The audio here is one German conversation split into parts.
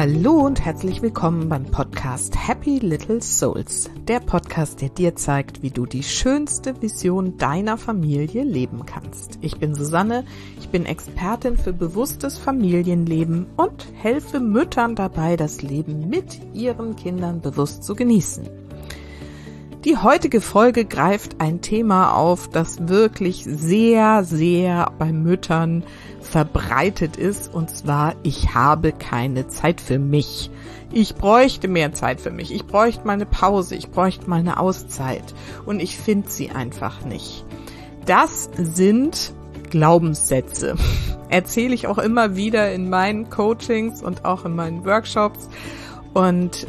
Hallo und herzlich willkommen beim Podcast Happy Little Souls. Der Podcast, der dir zeigt, wie du die schönste Vision deiner Familie leben kannst. Ich bin Susanne, ich bin Expertin für bewusstes Familienleben und helfe Müttern dabei, das Leben mit ihren Kindern bewusst zu genießen. Die heutige Folge greift ein Thema auf, das wirklich sehr, sehr bei Müttern verbreitet ist, und zwar: Ich habe keine Zeit für mich. Ich bräuchte mehr Zeit für mich. Ich bräuchte mal eine Pause. Ich bräuchte mal eine Auszeit. Und ich finde sie einfach nicht. Das sind Glaubenssätze. Erzähle ich auch immer wieder in meinen Coachings und auch in meinen Workshops. Und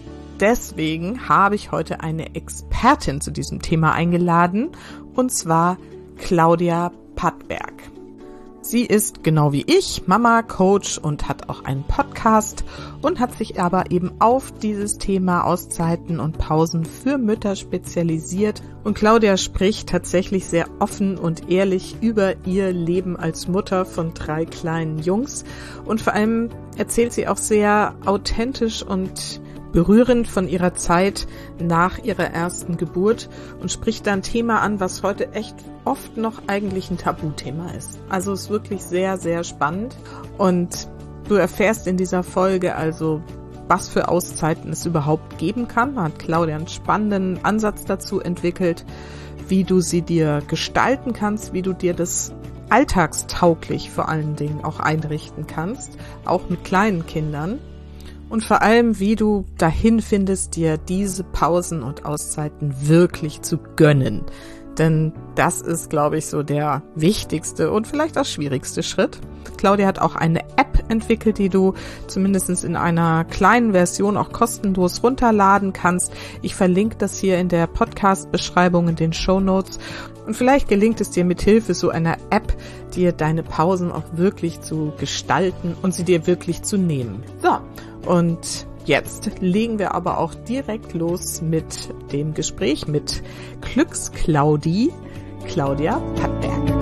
deswegen habe ich heute eine Expertin zu diesem Thema eingeladen, und zwar Claudia Pattberg. Sie ist genau wie ich Mama, Coach und hat auch einen Podcast und hat sich aber eben auf dieses Thema Auszeiten und Pausen für Mütter spezialisiert. Und Claudia spricht tatsächlich sehr offen und ehrlich über ihr Leben als Mutter von 3 kleinen Jungs. Und vor allem erzählt sie auch sehr authentisch und berührend von ihrer Zeit nach ihrer ersten Geburt und spricht da ein Thema an, was heute echt oft noch eigentlich ein Tabuthema ist. Also es ist wirklich sehr, sehr spannend, und du erfährst in dieser Folge also, was für Auszeiten es überhaupt geben kann. Da hat Claudia einen spannenden Ansatz dazu entwickelt, wie du sie dir gestalten kannst, wie du dir das alltagstauglich vor allen Dingen auch einrichten kannst, auch mit kleinen Kindern. Und vor allem, wie du dahin findest, dir diese Pausen und Auszeiten wirklich zu gönnen. Denn das ist, glaube ich, so der wichtigste und vielleicht auch schwierigste Schritt. Claudia hat auch eine App entwickelt, die du zumindest in einer kleinen Version auch kostenlos runterladen kannst. Ich verlinke das hier in der Podcast-Beschreibung in den Shownotes. Und vielleicht gelingt es dir mit Hilfe so einer App, dir deine Pausen auch wirklich zu gestalten und sie dir wirklich zu nehmen. So, und jetzt legen wir aber auch direkt los mit dem Gespräch mit Glücksclaudi, Claudia Pattberg.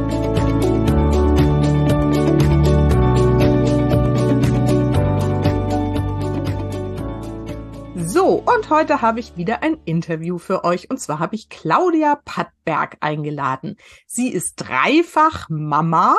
So, und heute habe ich wieder ein Interview für euch, und zwar habe ich Claudia Pattberg eingeladen. Sie ist dreifach Mama,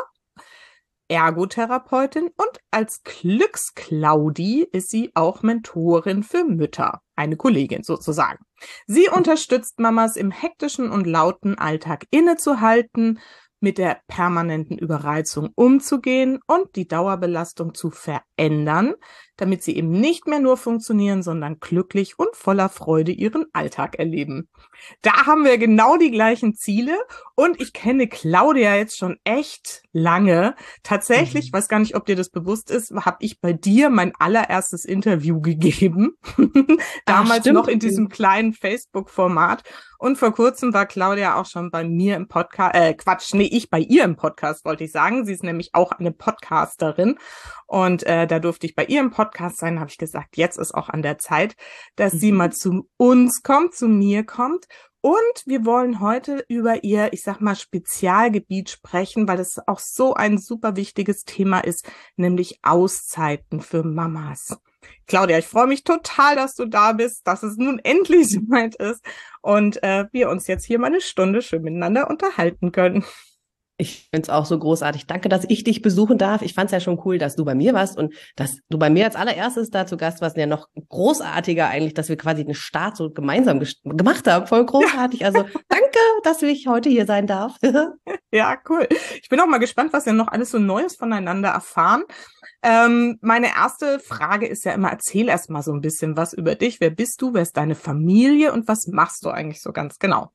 Ergotherapeutin und als Glücksclaudi ist sie auch Mentorin für Mütter, eine Kollegin sozusagen. Sie unterstützt Mamas im hektischen und lauten Alltag innezuhalten, mit der permanenten Überreizung umzugehen und die Dauerbelastung zu verändern, damit sie eben nicht mehr nur funktionieren, sondern glücklich und voller Freude ihren Alltag erleben. Da haben wir genau die gleichen Ziele, und ich kenne Claudia jetzt schon echt lange. Tatsächlich, weiß gar nicht, ob dir das bewusst ist, habe ich bei dir mein allererstes Interview gegeben. Damals noch in diesem kleinen Facebook-Format. Und vor kurzem war Claudia auch schon bei mir im Podcast, ich bei ihr im Podcast, wollte ich sagen. Sie ist nämlich auch eine Podcasterin. Und da durfte ich bei ihr im Podcast sein, habe ich gesagt, jetzt ist auch an der Zeit, dass sie mal zu uns kommt, zu mir kommt. Und wir wollen heute über ihr, ich sag mal, Spezialgebiet sprechen, weil das auch so ein super wichtiges Thema ist, nämlich Auszeiten für Mamas. Claudia, ich freue mich total, dass du da bist, dass es nun endlich soweit ist und wir uns jetzt hier mal eine Stunde schön miteinander unterhalten können. Ich finde es auch so großartig. Danke, dass ich dich besuchen darf. Ich fand es ja schon cool, dass du bei mir warst und dass du bei mir als allererstes da zu Gast warst. Ja, noch großartiger eigentlich, dass wir quasi den Start so gemeinsam gemacht haben. Voll großartig. Ja. Also danke, dass ich heute hier sein darf. Ja, cool. Ich bin auch mal gespannt, was wir noch alles so Neues voneinander erfahren. Meine erste Frage ist ja immer, erzähl erst mal so ein bisschen was über dich. Wer bist du? Wer ist deine Familie? Und was machst du eigentlich so ganz genau?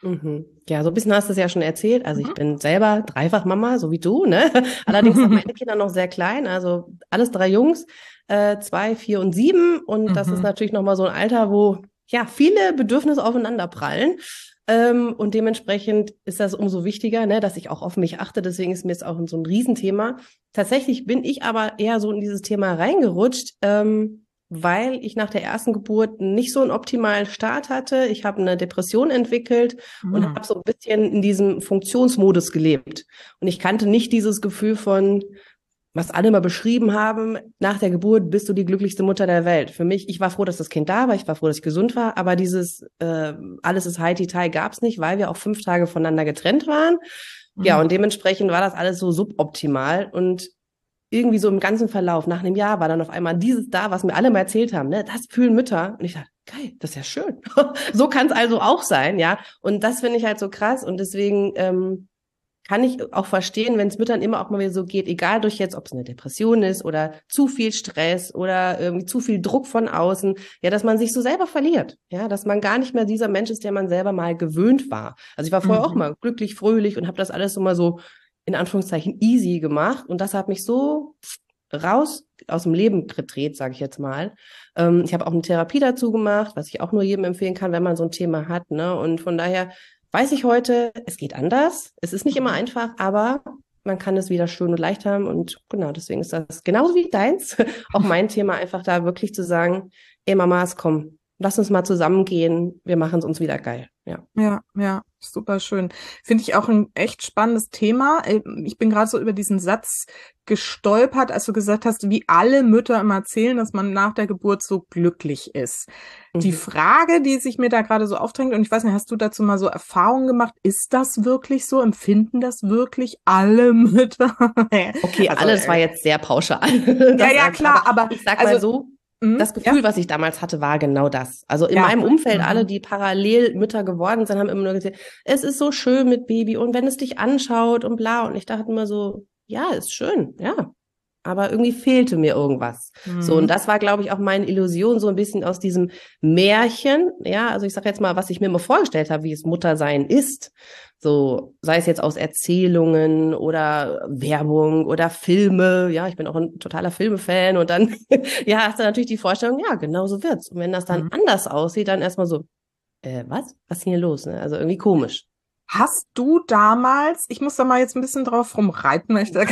Ja, so ein bisschen hast du es ja schon erzählt. Also ich bin selber Dreifach-Mama, so wie du, ne? Allerdings sind meine Kinder noch sehr klein, also alles 3 Jungs, 2, 4 und 7. Und das ist natürlich nochmal so ein Alter, wo ja viele Bedürfnisse aufeinander prallen. Und dementsprechend ist das umso wichtiger, ne, dass ich auch auf mich achte. Deswegen ist mir jetzt auch so ein Riesenthema. Tatsächlich bin ich aber eher so in dieses Thema reingerutscht, weil ich nach der ersten Geburt nicht so einen optimalen Start hatte. Ich habe eine Depression entwickelt und habe so ein bisschen in diesem Funktionsmodus gelebt. Und ich kannte nicht dieses Gefühl von, was alle mal beschrieben haben, nach der Geburt bist du die glücklichste Mutter der Welt. Für mich, ich war froh, dass das Kind da war, ich war froh, dass ich gesund war, aber dieses alles ist Heidi-Tai gab's nicht, weil wir auch 5 Tage voneinander getrennt waren. Ja, und dementsprechend war das alles so suboptimal und irgendwie so im ganzen Verlauf, nach einem Jahr war dann auf einmal dieses da, was mir alle mal erzählt haben, ne, das fühlen Mütter. Und ich dachte, geil, das ist ja schön. So kann es also auch sein, ja. Und das finde ich halt so krass und deswegen kann ich auch verstehen, wenn es Müttern immer auch mal wieder so geht, egal durch jetzt, ob es eine Depression ist oder zu viel Stress oder irgendwie zu viel Druck von außen, ja, dass man sich so selber verliert, ja, dass man gar nicht mehr dieser Mensch ist, der man selber mal gewöhnt war. Also ich war vorher auch mal glücklich, fröhlich und habe das alles so mal so in Anführungszeichen easy gemacht und das hat mich so raus aus dem Leben gedreht, sage ich jetzt mal. Ich habe auch eine Therapie dazu gemacht, was ich auch nur jedem empfehlen kann, wenn man so ein Thema hat, ne? Und von daher weiß ich heute, es geht anders. Es ist nicht immer einfach, aber man kann es wieder schön und leicht haben. Und genau, deswegen ist das genauso wie deins auch mein Thema, einfach da wirklich zu sagen, ey Mamas, komm, lass uns mal zusammengehen. Wir machen es uns wieder geil. Ja, super schön. Finde ich auch ein echt spannendes Thema. Ich bin gerade so über diesen Satz gestolpert, als du gesagt hast, wie alle Mütter immer erzählen, dass man nach der Geburt so glücklich ist. Die Frage, die sich mir da gerade so aufdrängt, und ich weiß nicht, hast du dazu mal so Erfahrungen gemacht? Ist das wirklich so? Empfinden das wirklich alle Mütter? Okay, also, alles war jetzt sehr pauschal. Ja, klar, aber ich sag mal so, das Gefühl, was ich damals hatte, war genau das. Also in meinem Umfeld, alle, die parallel Mütter geworden sind, haben immer nur gesagt, es ist so schön mit Baby und wenn es dich anschaut und bla. Und ich dachte immer so, ja, ist schön, ja. Aber irgendwie fehlte mir irgendwas. So, und das war, glaube ich, auch meine Illusion, so ein bisschen aus diesem Märchen, ja, also ich sage jetzt mal, was ich mir immer vorgestellt habe, wie es Muttersein ist. So, sei es jetzt aus Erzählungen oder Werbung oder Filme, ja, ich bin auch ein totaler Filmefan und dann, ja, hast du natürlich die Vorstellung, ja, genau so wird's. Und wenn das dann anders aussieht, dann erstmal so, was ist denn hier los, ne? Also irgendwie komisch. Hast du damals, ich muss da mal jetzt ein bisschen drauf rumreiten, weil ich da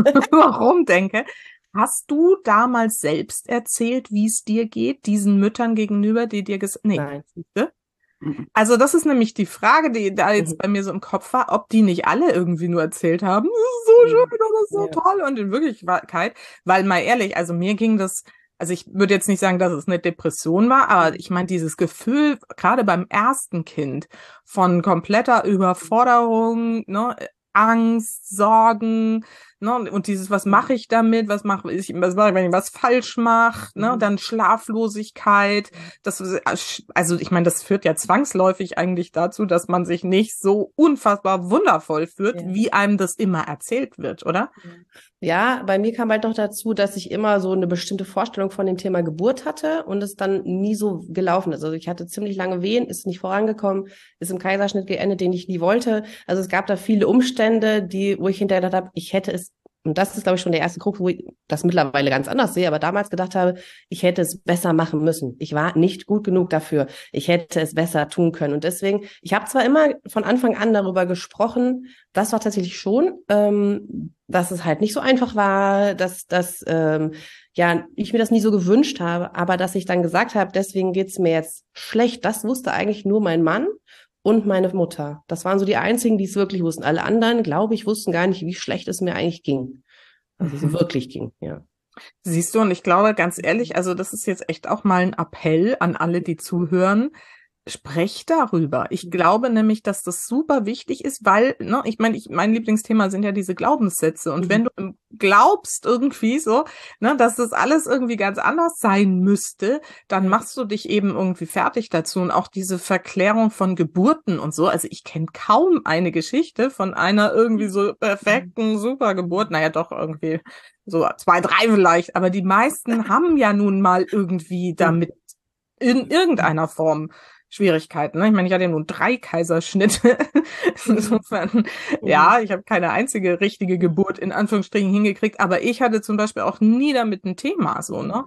rumdenke, hast du damals selbst erzählt, wie es dir geht, diesen Müttern gegenüber, die dir gesagt, nee, Nein. Also das ist nämlich die Frage, die da jetzt bei mir so im Kopf war, ob die nicht alle irgendwie nur erzählt haben, das ist so schön oder das ist so toll und in Wirklichkeit, weil mal ehrlich, also mir ging das, also ich würde jetzt nicht sagen, dass es eine Depression war, aber ich meine, dieses Gefühl, gerade beim ersten Kind, von kompletter Überforderung, ne, Angst, Sorgen, ne, und dieses, was mache ich damit, was mache ich, wenn ich was falsch mache, ne, dann Schlaflosigkeit, das, also ich meine, das führt ja zwangsläufig eigentlich dazu, dass man sich nicht so unfassbar wundervoll fühlt, wie einem das immer erzählt wird, oder? Ja, bei mir kam halt noch dazu, dass ich immer so eine bestimmte Vorstellung von dem Thema Geburt hatte und es dann nie so gelaufen ist. Also ich hatte ziemlich lange Wehen, ist nicht vorangekommen, ist im Kaiserschnitt geendet, den ich nie wollte. Also es gab da viele Umstände, wo ich hinterher gedacht habe, ich hätte es, und das ist, glaube ich, schon der erste Krux, wo ich das mittlerweile ganz anders sehe, aber damals gedacht habe, ich hätte es besser machen müssen. Ich war nicht gut genug dafür. Ich hätte es besser tun können. Und deswegen, ich habe zwar immer von Anfang an darüber gesprochen, das war tatsächlich schon, dass es halt nicht so einfach war, dass ich mir das nie so gewünscht habe, aber dass ich dann gesagt habe, deswegen geht's mir jetzt schlecht, das wusste eigentlich nur mein Mann und meine Mutter. Das waren so die einzigen, die es wirklich wussten. Alle anderen, glaube ich, wussten gar nicht, wie schlecht es mir eigentlich ging. Also es wirklich ging, ja. Siehst du, und ich glaube, ganz ehrlich, also das ist jetzt echt auch mal ein Appell an alle, die zuhören. Sprecht darüber. Ich glaube nämlich, dass das super wichtig ist, weil, ne, ich meine, mein Lieblingsthema sind ja diese Glaubenssätze. Und wenn du glaubst irgendwie so, ne, dass das alles irgendwie ganz anders sein müsste, dann machst du dich eben irgendwie fertig dazu. Und auch diese Verklärung von Geburten und so. Also ich kenne kaum eine Geschichte von einer irgendwie so perfekten Supergeburt. Naja, doch irgendwie so 2, 3 vielleicht. Aber die meisten haben ja nun mal irgendwie damit in irgendeiner Form Schwierigkeiten. Ne? Ich meine, ich hatte ja nun 3 Kaiserschnitte. Insofern, ja, ich habe keine einzige richtige Geburt in Anführungsstrichen hingekriegt, aber ich hatte zum Beispiel auch nie damit ein Thema, so, ne?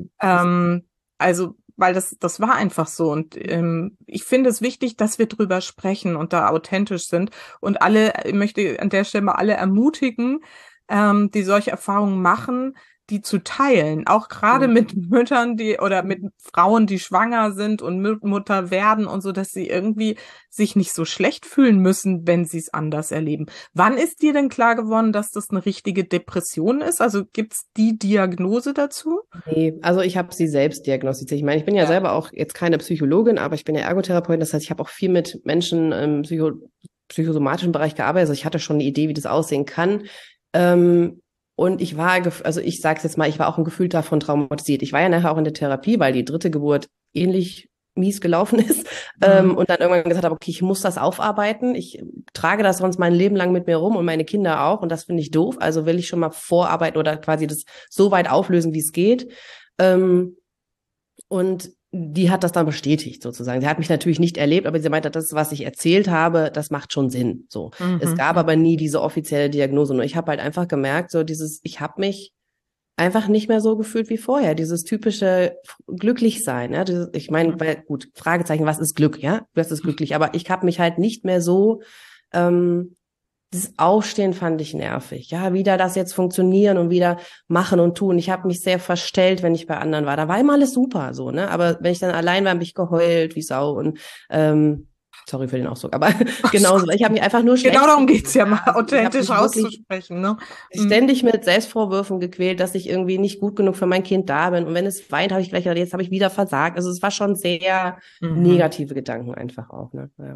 Also, weil das war einfach so. Und ich finde es wichtig, dass wir drüber sprechen und da authentisch sind. Und ich möchte an der Stelle mal alle ermutigen, die solche Erfahrungen machen, die zu teilen, auch gerade mit Müttern, oder mit Frauen, die schwanger sind und Mutter werden und so, dass sie irgendwie sich nicht so schlecht fühlen müssen, wenn sie es anders erleben. Wann ist dir denn klar geworden, dass das eine richtige Depression ist? Also gibt's die Diagnose dazu? Nee, also ich habe sie selbst diagnostiziert. Ich meine, ich bin ja selber auch jetzt keine Psychologin, aber ich bin ja Ergotherapeutin. Das heißt, ich habe auch viel mit Menschen im psychosomatischen Bereich gearbeitet. Also ich hatte schon eine Idee, wie das aussehen kann. Und ich war, also ich sage es jetzt mal, ich war auch ein Gefühl davon traumatisiert. Ich war ja nachher auch in der Therapie, weil die dritte Geburt ähnlich mies gelaufen ist. Und dann irgendwann gesagt habe, okay, ich muss das aufarbeiten. Ich trage das sonst mein Leben lang mit mir rum und meine Kinder auch. Und das finde ich doof. Also will ich schon mal vorarbeiten oder quasi das so weit auflösen, wie es geht. Und die hat das dann bestätigt sozusagen. Sie hat mich natürlich nicht erlebt, aber sie meinte, das, was ich erzählt habe, das macht schon Sinn. So. Es gab aber nie diese offizielle Diagnose. Nur ich habe halt einfach gemerkt, so ich habe mich einfach nicht mehr so gefühlt wie vorher. Dieses typische Glücklichsein. Ja? Ich meine, gut, Fragezeichen, was ist Glück? Ja, was ist glücklich? Aber ich habe mich halt nicht mehr so, das Aufstehen fand ich nervig. Ja, wieder das jetzt funktionieren und wieder machen und tun. Ich habe mich sehr verstellt, wenn ich bei anderen war. Da war immer alles super, so, ne? Aber wenn ich dann allein war, habe ich geheult wie Sau und sorry für den Ausdruck, aber genauso. Ich habe mich einfach nur schlecht. Genau darum geht's ja mal, authentisch auszusprechen, ne? Ständig mit Selbstvorwürfen gequält, dass ich irgendwie nicht gut genug für mein Kind da bin. Und wenn es weint, habe ich gleich gedacht, jetzt habe ich wieder versagt. Also es war schon sehr negative Gedanken einfach auch, ne? Ja.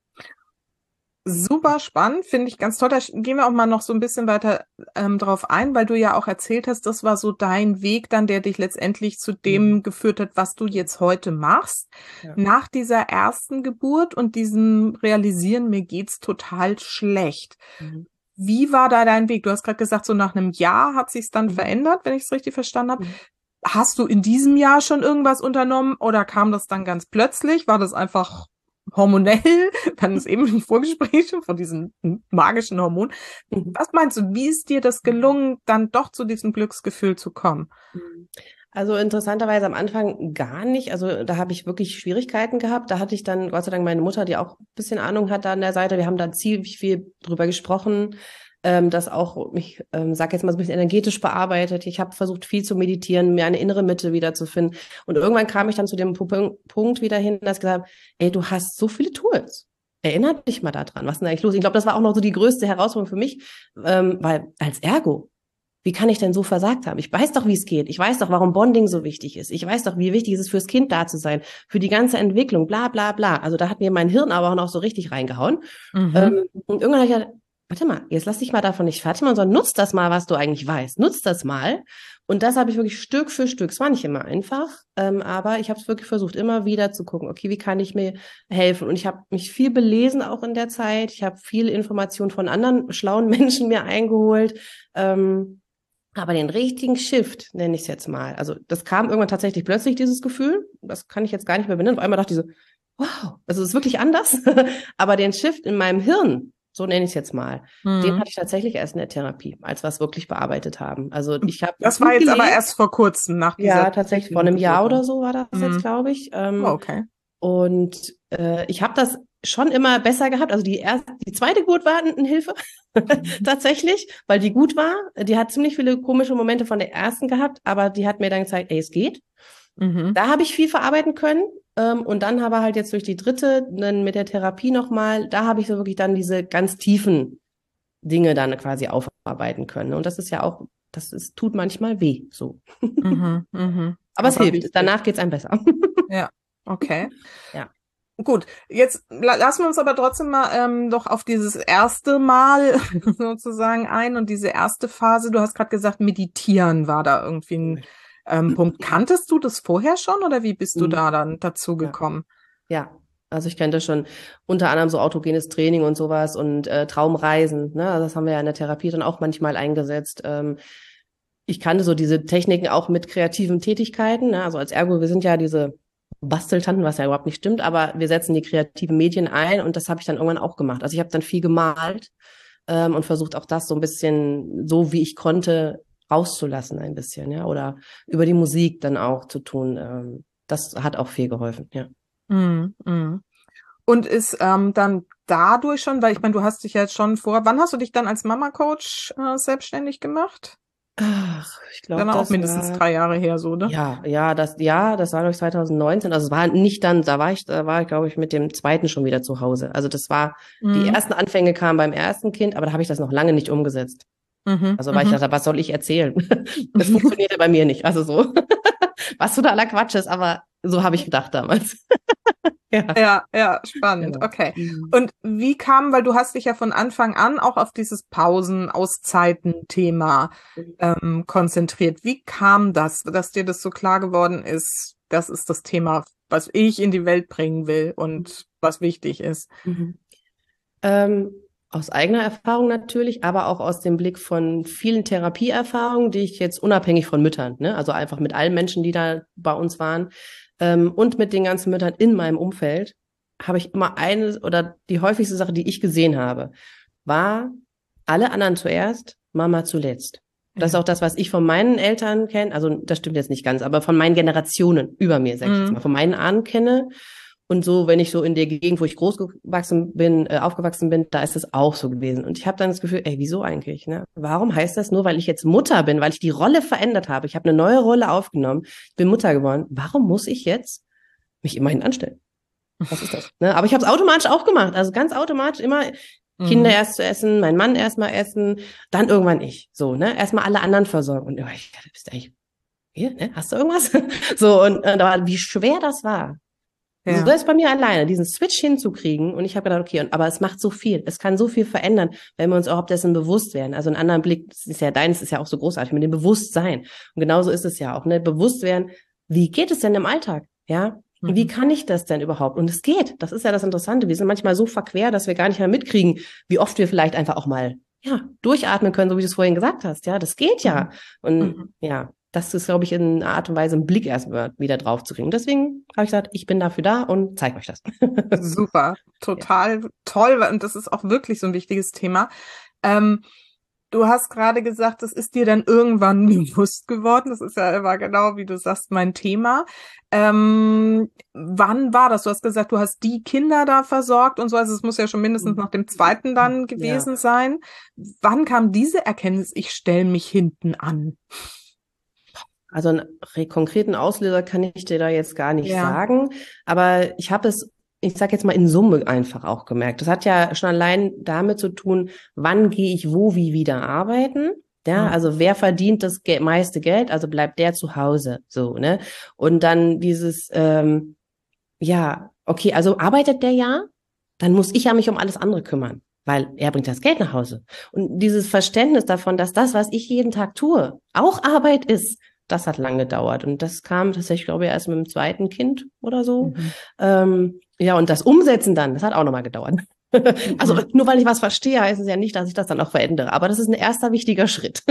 Super spannend, finde ich ganz toll. Da gehen wir auch mal noch so ein bisschen weiter drauf ein, weil du ja auch erzählt hast, das war so dein Weg dann, der dich letztendlich zu dem geführt hat, was du jetzt heute machst. Ja. Nach dieser ersten Geburt und diesem Realisieren, mir geht's total schlecht. Wie war da dein Weg? Du hast gerade gesagt, so nach einem Jahr hat sich's dann verändert, wenn ich es richtig verstanden habe. Hast du in diesem Jahr schon irgendwas unternommen oder kam das dann ganz plötzlich? War das einfach hormonell? Wir hatten es eben im Vorgespräch schon von diesen magischen Hormonen. Was meinst du, wie ist dir das gelungen, dann doch zu diesem Glücksgefühl zu kommen? Also interessanterweise am Anfang gar nicht. Also da habe ich wirklich Schwierigkeiten gehabt. Da hatte ich dann Gott sei Dank meine Mutter, die auch ein bisschen Ahnung hat da an der Seite. Wir haben da ziemlich viel drüber gesprochen, das auch mich, sag jetzt mal so ein bisschen energetisch bearbeitet. Ich habe versucht, viel zu meditieren, mir eine innere Mitte wiederzufinden. Und irgendwann kam ich dann zu dem Punkt wieder hin, dass ich gesagt habe, ey, du hast so viele Tools. Erinnert dich mal daran. Was ist denn eigentlich los? Ich glaube, das war auch noch so die größte Herausforderung für mich, weil als Ergo, wie kann ich denn so versagt haben? Ich weiß doch, wie es geht. Ich weiß doch, warum Bonding so wichtig ist. Ich weiß doch, wie wichtig es ist, fürs Kind da zu sein, für die ganze Entwicklung, bla bla bla. Also da hat mir mein Hirn aber auch noch so richtig reingehauen. Und irgendwann habe ich gedacht, warte mal, jetzt lass dich mal davon nicht fertig machen, sondern nutz das mal, was du eigentlich weißt. Nutz das mal. Und das habe ich wirklich Stück für Stück. Es war nicht immer einfach, aber ich habe es wirklich versucht, immer wieder zu gucken, okay, wie kann ich mir helfen? Und ich habe mich viel belesen auch in der Zeit. Ich habe viel Information von anderen schlauen Menschen mir eingeholt. Aber den richtigen Shift, nenne ich es jetzt mal. Also das kam irgendwann tatsächlich plötzlich, dieses Gefühl. Das kann ich jetzt gar nicht mehr benennen. Auf einmal dachte ich so, wow, also es ist wirklich anders. Aber den Shift in meinem Hirn, so nenne ich es jetzt mal, den hatte ich tatsächlich erst in der Therapie, als wir es wirklich bearbeitet haben. Also ich habe das war jetzt aber erst vor kurzem nach dieser. Ja, tatsächlich vor einem Jahr oder so war das jetzt, glaube ich. Okay. Und ich habe das schon immer besser gehabt. Also die zweite Geburt war eine Hilfe tatsächlich, weil die gut war. Die hat ziemlich viele komische Momente von der ersten gehabt, aber die hat mir dann gezeigt, ey, es geht. Da habe ich viel verarbeiten können. Und dann aber halt jetzt durch die dritte, dann mit der Therapie nochmal, da habe ich so wirklich dann diese ganz tiefen Dinge dann quasi aufarbeiten können. Und das ist ja auch, tut manchmal weh, so. Aber es hilft. Danach geht's einem besser. Ja, okay. Ja. Gut, jetzt lassen wir uns aber trotzdem mal doch auf dieses erste Mal sozusagen ein und diese erste Phase. Du hast gerade gesagt, meditieren war da irgendwie ein Punkt. Kanntest du das vorher schon oder wie bist du da dann dazu gekommen? Ja, also ich kannte schon unter anderem so autogenes Training und sowas und Traumreisen. Ne? Also das haben wir ja in der Therapie dann auch manchmal eingesetzt. Ich kannte so diese Techniken auch mit kreativen Tätigkeiten. Ne? Also als Ergo, wir sind ja diese Basteltanten, was ja überhaupt nicht stimmt, aber wir setzen die kreativen Medien ein und das habe ich dann irgendwann auch gemacht. Also ich habe dann viel gemalt und versucht auch das so ein bisschen, so wie ich konnte, rauszulassen ein bisschen, ja, oder über die Musik dann auch zu tun. Das hat auch viel geholfen, ja. Und ist dann dadurch schon, weil ich meine, du hast dich ja jetzt schon wann hast du dich dann als Mama-Coach selbstständig gemacht? Ach, ich glaube, Dann auch das mindestens war, 3 Jahre her, so, ne? das war glaube ich 2019. Also es war nicht dann, da war ich, glaube ich, mit dem zweiten schon wieder zu Hause. Also die Mhm. ersten Anfänge kamen beim ersten Kind, aber da habe ich das noch lange nicht umgesetzt. Mhm. Also weil ich Mhm. dachte, was soll ich erzählen? Das funktionierte bei mir nicht. Also so, was totaler Quatsch ist, aber so habe ich gedacht damals. Ja, Ja, ja, spannend. genau. Okay. Mhm. Und wie kam, weil du hast dich ja von Anfang an auch auf dieses Pausen, Auszeiten-Thema konzentriert. Wie kam das, dass dir das so klar geworden ist, das ist das Thema, was ich in die Welt bringen will und was wichtig ist? Mhm. Ähm, aus eigener Erfahrung natürlich, aber auch aus dem Blick von vielen Therapieerfahrungen, die ich jetzt unabhängig von Müttern, ne, also einfach mit allen Menschen, die da bei uns waren, und mit den ganzen Müttern in meinem Umfeld, habe ich immer eine oder die häufigste Sache, die ich gesehen habe, war alle anderen zuerst, Mama zuletzt. Das ist Ja. auch das, was ich von meinen Eltern kenne. Also das stimmt jetzt nicht ganz, aber von meinen Generationen über mir, sage ich jetzt mal, Mhm. von meinen Ahnen kenne. Und so, wenn ich so in der Gegend, wo ich aufgewachsen bin, da ist es auch so gewesen. Und ich habe dann das Gefühl, ey, wieso eigentlich? Ne? Warum heißt das nur, weil ich jetzt Mutter bin, weil ich die Rolle verändert habe? Ich habe eine neue Rolle aufgenommen, ich bin Mutter geworden. Warum muss ich jetzt mich immerhin anstellen? Was ist das? Ne? Aber ich habe es automatisch auch gemacht. Also ganz automatisch immer Kinder Mhm. erst zu essen, mein Mann erst mal essen, dann irgendwann ich. So, ne? Erstmal alle anderen versorgen. Und ich dachte, bist du eigentlich hier, ne? Hast du irgendwas? So, und wie schwer das war. So, Ja. das ist bei mir alleine, diesen Switch hinzukriegen. Und ich habe gedacht, okay, aber es macht so viel. Es kann so viel verändern, wenn wir uns überhaupt dessen bewusst werden. Also einen anderen Blick, das ist ja deins, ist ja auch so großartig mit dem Bewusstsein. Und genauso ist es ja auch, ne? Bewusst werden, wie geht es denn im Alltag? Ja? Wie Mhm. kann ich das denn überhaupt? Und es geht. Das ist ja das Interessante. Wir sind manchmal so verquer, dass wir gar nicht mehr mitkriegen, wie oft wir vielleicht einfach auch mal, ja, durchatmen können, so wie du es vorhin gesagt hast. Ja, das geht ja. Und Mhm. ja, das ist, glaube ich, in einer Art und Weise einen Blick erstmal wieder drauf zu kriegen. Deswegen habe ich gesagt, ich bin dafür da und zeige euch das. Super, Ja. total toll. Und das ist auch wirklich so ein wichtiges Thema. Ähm, Du hast gerade gesagt, das ist dir dann irgendwann bewusst geworden. Das ist ja immer genau, wie du sagst, mein Thema. Wann war das? Du hast gesagt, du hast die Kinder da versorgt und so. Also es muss ja schon mindestens nach dem zweiten dann Ja. gewesen sein. Wann kam diese Erkenntnis, ich stelle mich hinten an? Also einen konkreten Auslöser kann ich dir da jetzt gar nicht Ja. sagen, aber ich sage jetzt mal in Summe einfach auch gemerkt. Das hat ja schon allein damit zu tun, wann gehe ich wo wie wieder arbeiten. Ja, Mhm. also wer verdient das meiste Geld, also bleibt der zu Hause, so, ne? Und dann ja, okay, also arbeitet der ja, dann muss ich ja mich um alles andere kümmern, weil er bringt das Geld nach Hause. Und dieses Verständnis davon, dass das, was ich jeden Tag tue, auch Arbeit ist, das hat lange gedauert. Und das kam tatsächlich, glaube ich, erst mit dem zweiten Kind oder so. Mhm. Ja, und das Umsetzen dann, das hat auch nochmal gedauert. Also Mhm. nur weil ich was verstehe, heißt es ja nicht, dass ich das dann auch verändere. Aber das ist ein erster wichtiger Schritt.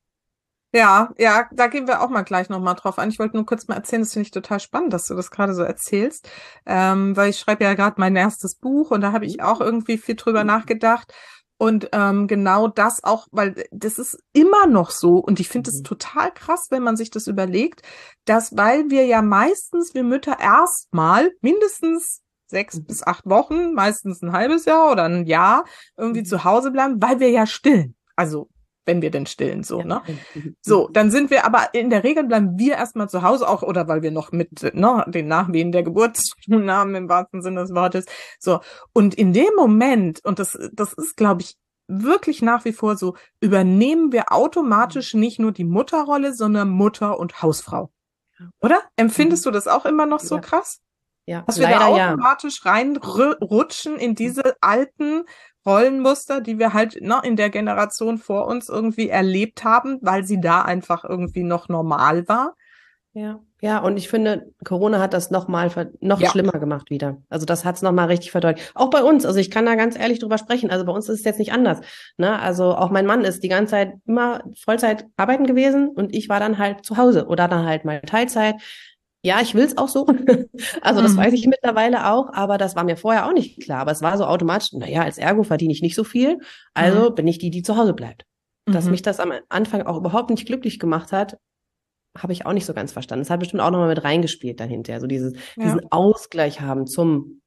Ja, ja, da gehen wir auch mal gleich nochmal drauf an. Ich wollte nur kurz mal erzählen, das finde ich total spannend, dass du das gerade so erzählst, weil ich schreibe ja gerade mein erstes Buch und da habe ich auch irgendwie viel drüber nachgedacht. Und genau das auch, weil das ist immer noch so und ich finde es total krass, wenn man sich das überlegt, dass weil wir ja meistens, wir Mütter erstmal mindestens 6 bis 8 Wochen, meistens ein halbes Jahr oder ein Jahr irgendwie zu Hause bleiben, weil wir ja stillen. Also wenn wir denn stillen, so, Ja. ne? So, dann sind wir aber in der Regel bleiben wir erstmal zu Hause, auch oder weil wir noch mit den Nachwehen der Geburt zu tun haben, im wahrsten Sinne des Wortes. So, und in dem Moment, und das ist, glaube ich, wirklich nach wie vor so, übernehmen wir automatisch nicht nur die Mutterrolle, sondern Mutter und Hausfrau. Oder? Empfindest du das auch immer noch so Ja. krass? Ja, Dass wir da leider ja. automatisch reinrutschen in diese alten Rollenmuster, die wir halt in der Generation vor uns irgendwie erlebt haben, weil sie da einfach irgendwie noch normal war. Ja, ja, und ich finde, Corona hat das noch Ja. schlimmer gemacht wieder. Also das hat es noch mal richtig verdeutlicht. Auch bei uns. Also ich kann da ganz ehrlich drüber sprechen. Also bei uns ist es jetzt nicht anders. Ne? Also auch mein Mann ist die ganze Zeit immer Vollzeit arbeiten gewesen und ich war dann halt zu Hause oder dann halt mal Teilzeit. Ja, ich will's auch so. Also das weiß ich mittlerweile auch, aber das war mir vorher auch nicht klar. Aber es war so automatisch, naja, als Ergo verdiene ich nicht so viel, also bin ich die, die zu Hause bleibt. Dass mich das am Anfang auch überhaupt nicht glücklich gemacht hat, habe ich auch nicht so ganz verstanden. Das hat bestimmt auch nochmal mit reingespielt dahinter. So diesen Ausgleich haben zum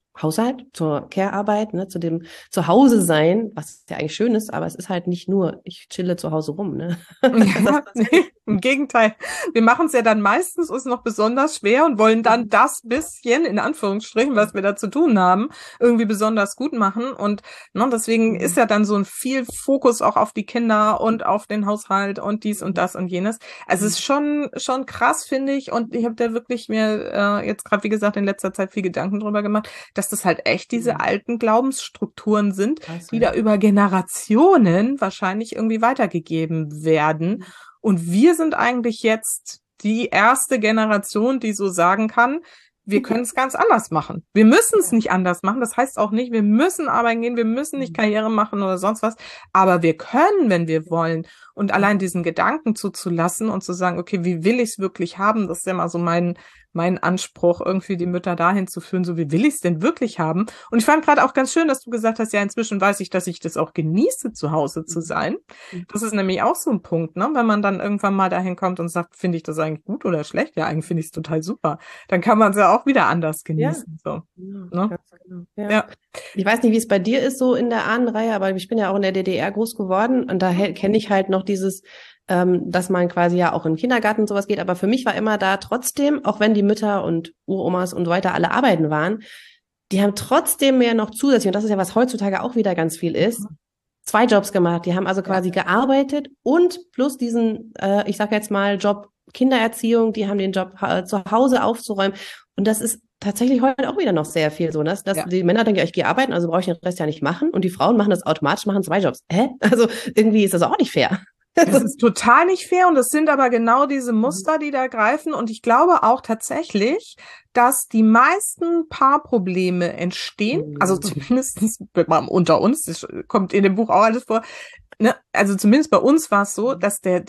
Haushalt, zur Care-Arbeit, ne, zu dem Zuhause sein, was ja eigentlich schön ist, aber es ist halt nicht nur, ich chille zu Hause rum, ne? Ja, nee, im Gegenteil. Wir machen es ja dann meistens uns noch besonders schwer und wollen dann das bisschen, in Anführungsstrichen, was wir da zu tun haben, irgendwie besonders gut machen. Und deswegen ist ja dann so ein viel Fokus auch auf die Kinder und auf den Haushalt und dies und das und jenes. Also es ist schon krass, finde ich. Und ich habe da wirklich mir jetzt gerade, wie gesagt, in letzter Zeit viel Gedanken drüber gemacht, dass das halt echt diese alten Glaubensstrukturen sind, die da über Generationen wahrscheinlich irgendwie weitergegeben werden. Und wir sind eigentlich jetzt die erste Generation, die so sagen kann, wir können es ganz anders machen. Wir müssen es nicht anders machen. Das heißt auch nicht, wir müssen arbeiten gehen, wir müssen nicht Karriere machen oder sonst was. Aber wir können, wenn wir wollen. Und allein diesen Gedanken zuzulassen und zu sagen, okay, wie will ich es wirklich haben? Das ist ja mal so mein Anspruch, irgendwie die Mütter dahin zu führen, so wie will ich es denn wirklich haben? Und ich fand gerade auch ganz schön, dass du gesagt hast, ja, inzwischen weiß ich, dass ich das auch genieße, zu Hause zu sein. Das ist nämlich auch so ein Punkt, ne? Wenn man dann irgendwann mal dahin kommt und sagt, finde ich das eigentlich gut oder schlecht? Ja, eigentlich finde ich es total super. Dann kann man es ja auch wieder anders genießen. Ja. So, ne? Genau. Ja. Ich weiß nicht, wie es bei dir ist, so in der Ahnenreihe, aber ich bin ja auch in der DDR groß geworden und da kenne ich halt noch dieses, dass man quasi ja auch in den Kindergarten und sowas geht. Aber für mich war immer da trotzdem, auch wenn die Mütter und Uromas und so weiter alle arbeiten waren, die haben trotzdem mehr noch zusätzlich, und das ist ja, was heutzutage auch wieder ganz viel ist, 2 Jobs gemacht. Die haben also quasi gearbeitet und plus diesen, ich sage jetzt mal, Job Kindererziehung, die haben den Job zu Hause aufzuräumen. Und das ist tatsächlich heute auch wieder noch sehr viel so, dass die Männer denken, ja, ich gehe arbeiten, also brauche ich den Rest ja nicht machen. Und die Frauen machen das automatisch, machen 2 Jobs. Also irgendwie ist das auch nicht fair. Das ist total nicht fair und es sind aber genau diese Muster, die da greifen. Und ich glaube auch tatsächlich, dass die meisten Paarprobleme entstehen, also zumindest unter uns, das kommt in dem Buch auch alles vor, ne? Also zumindest bei uns war es so, dass die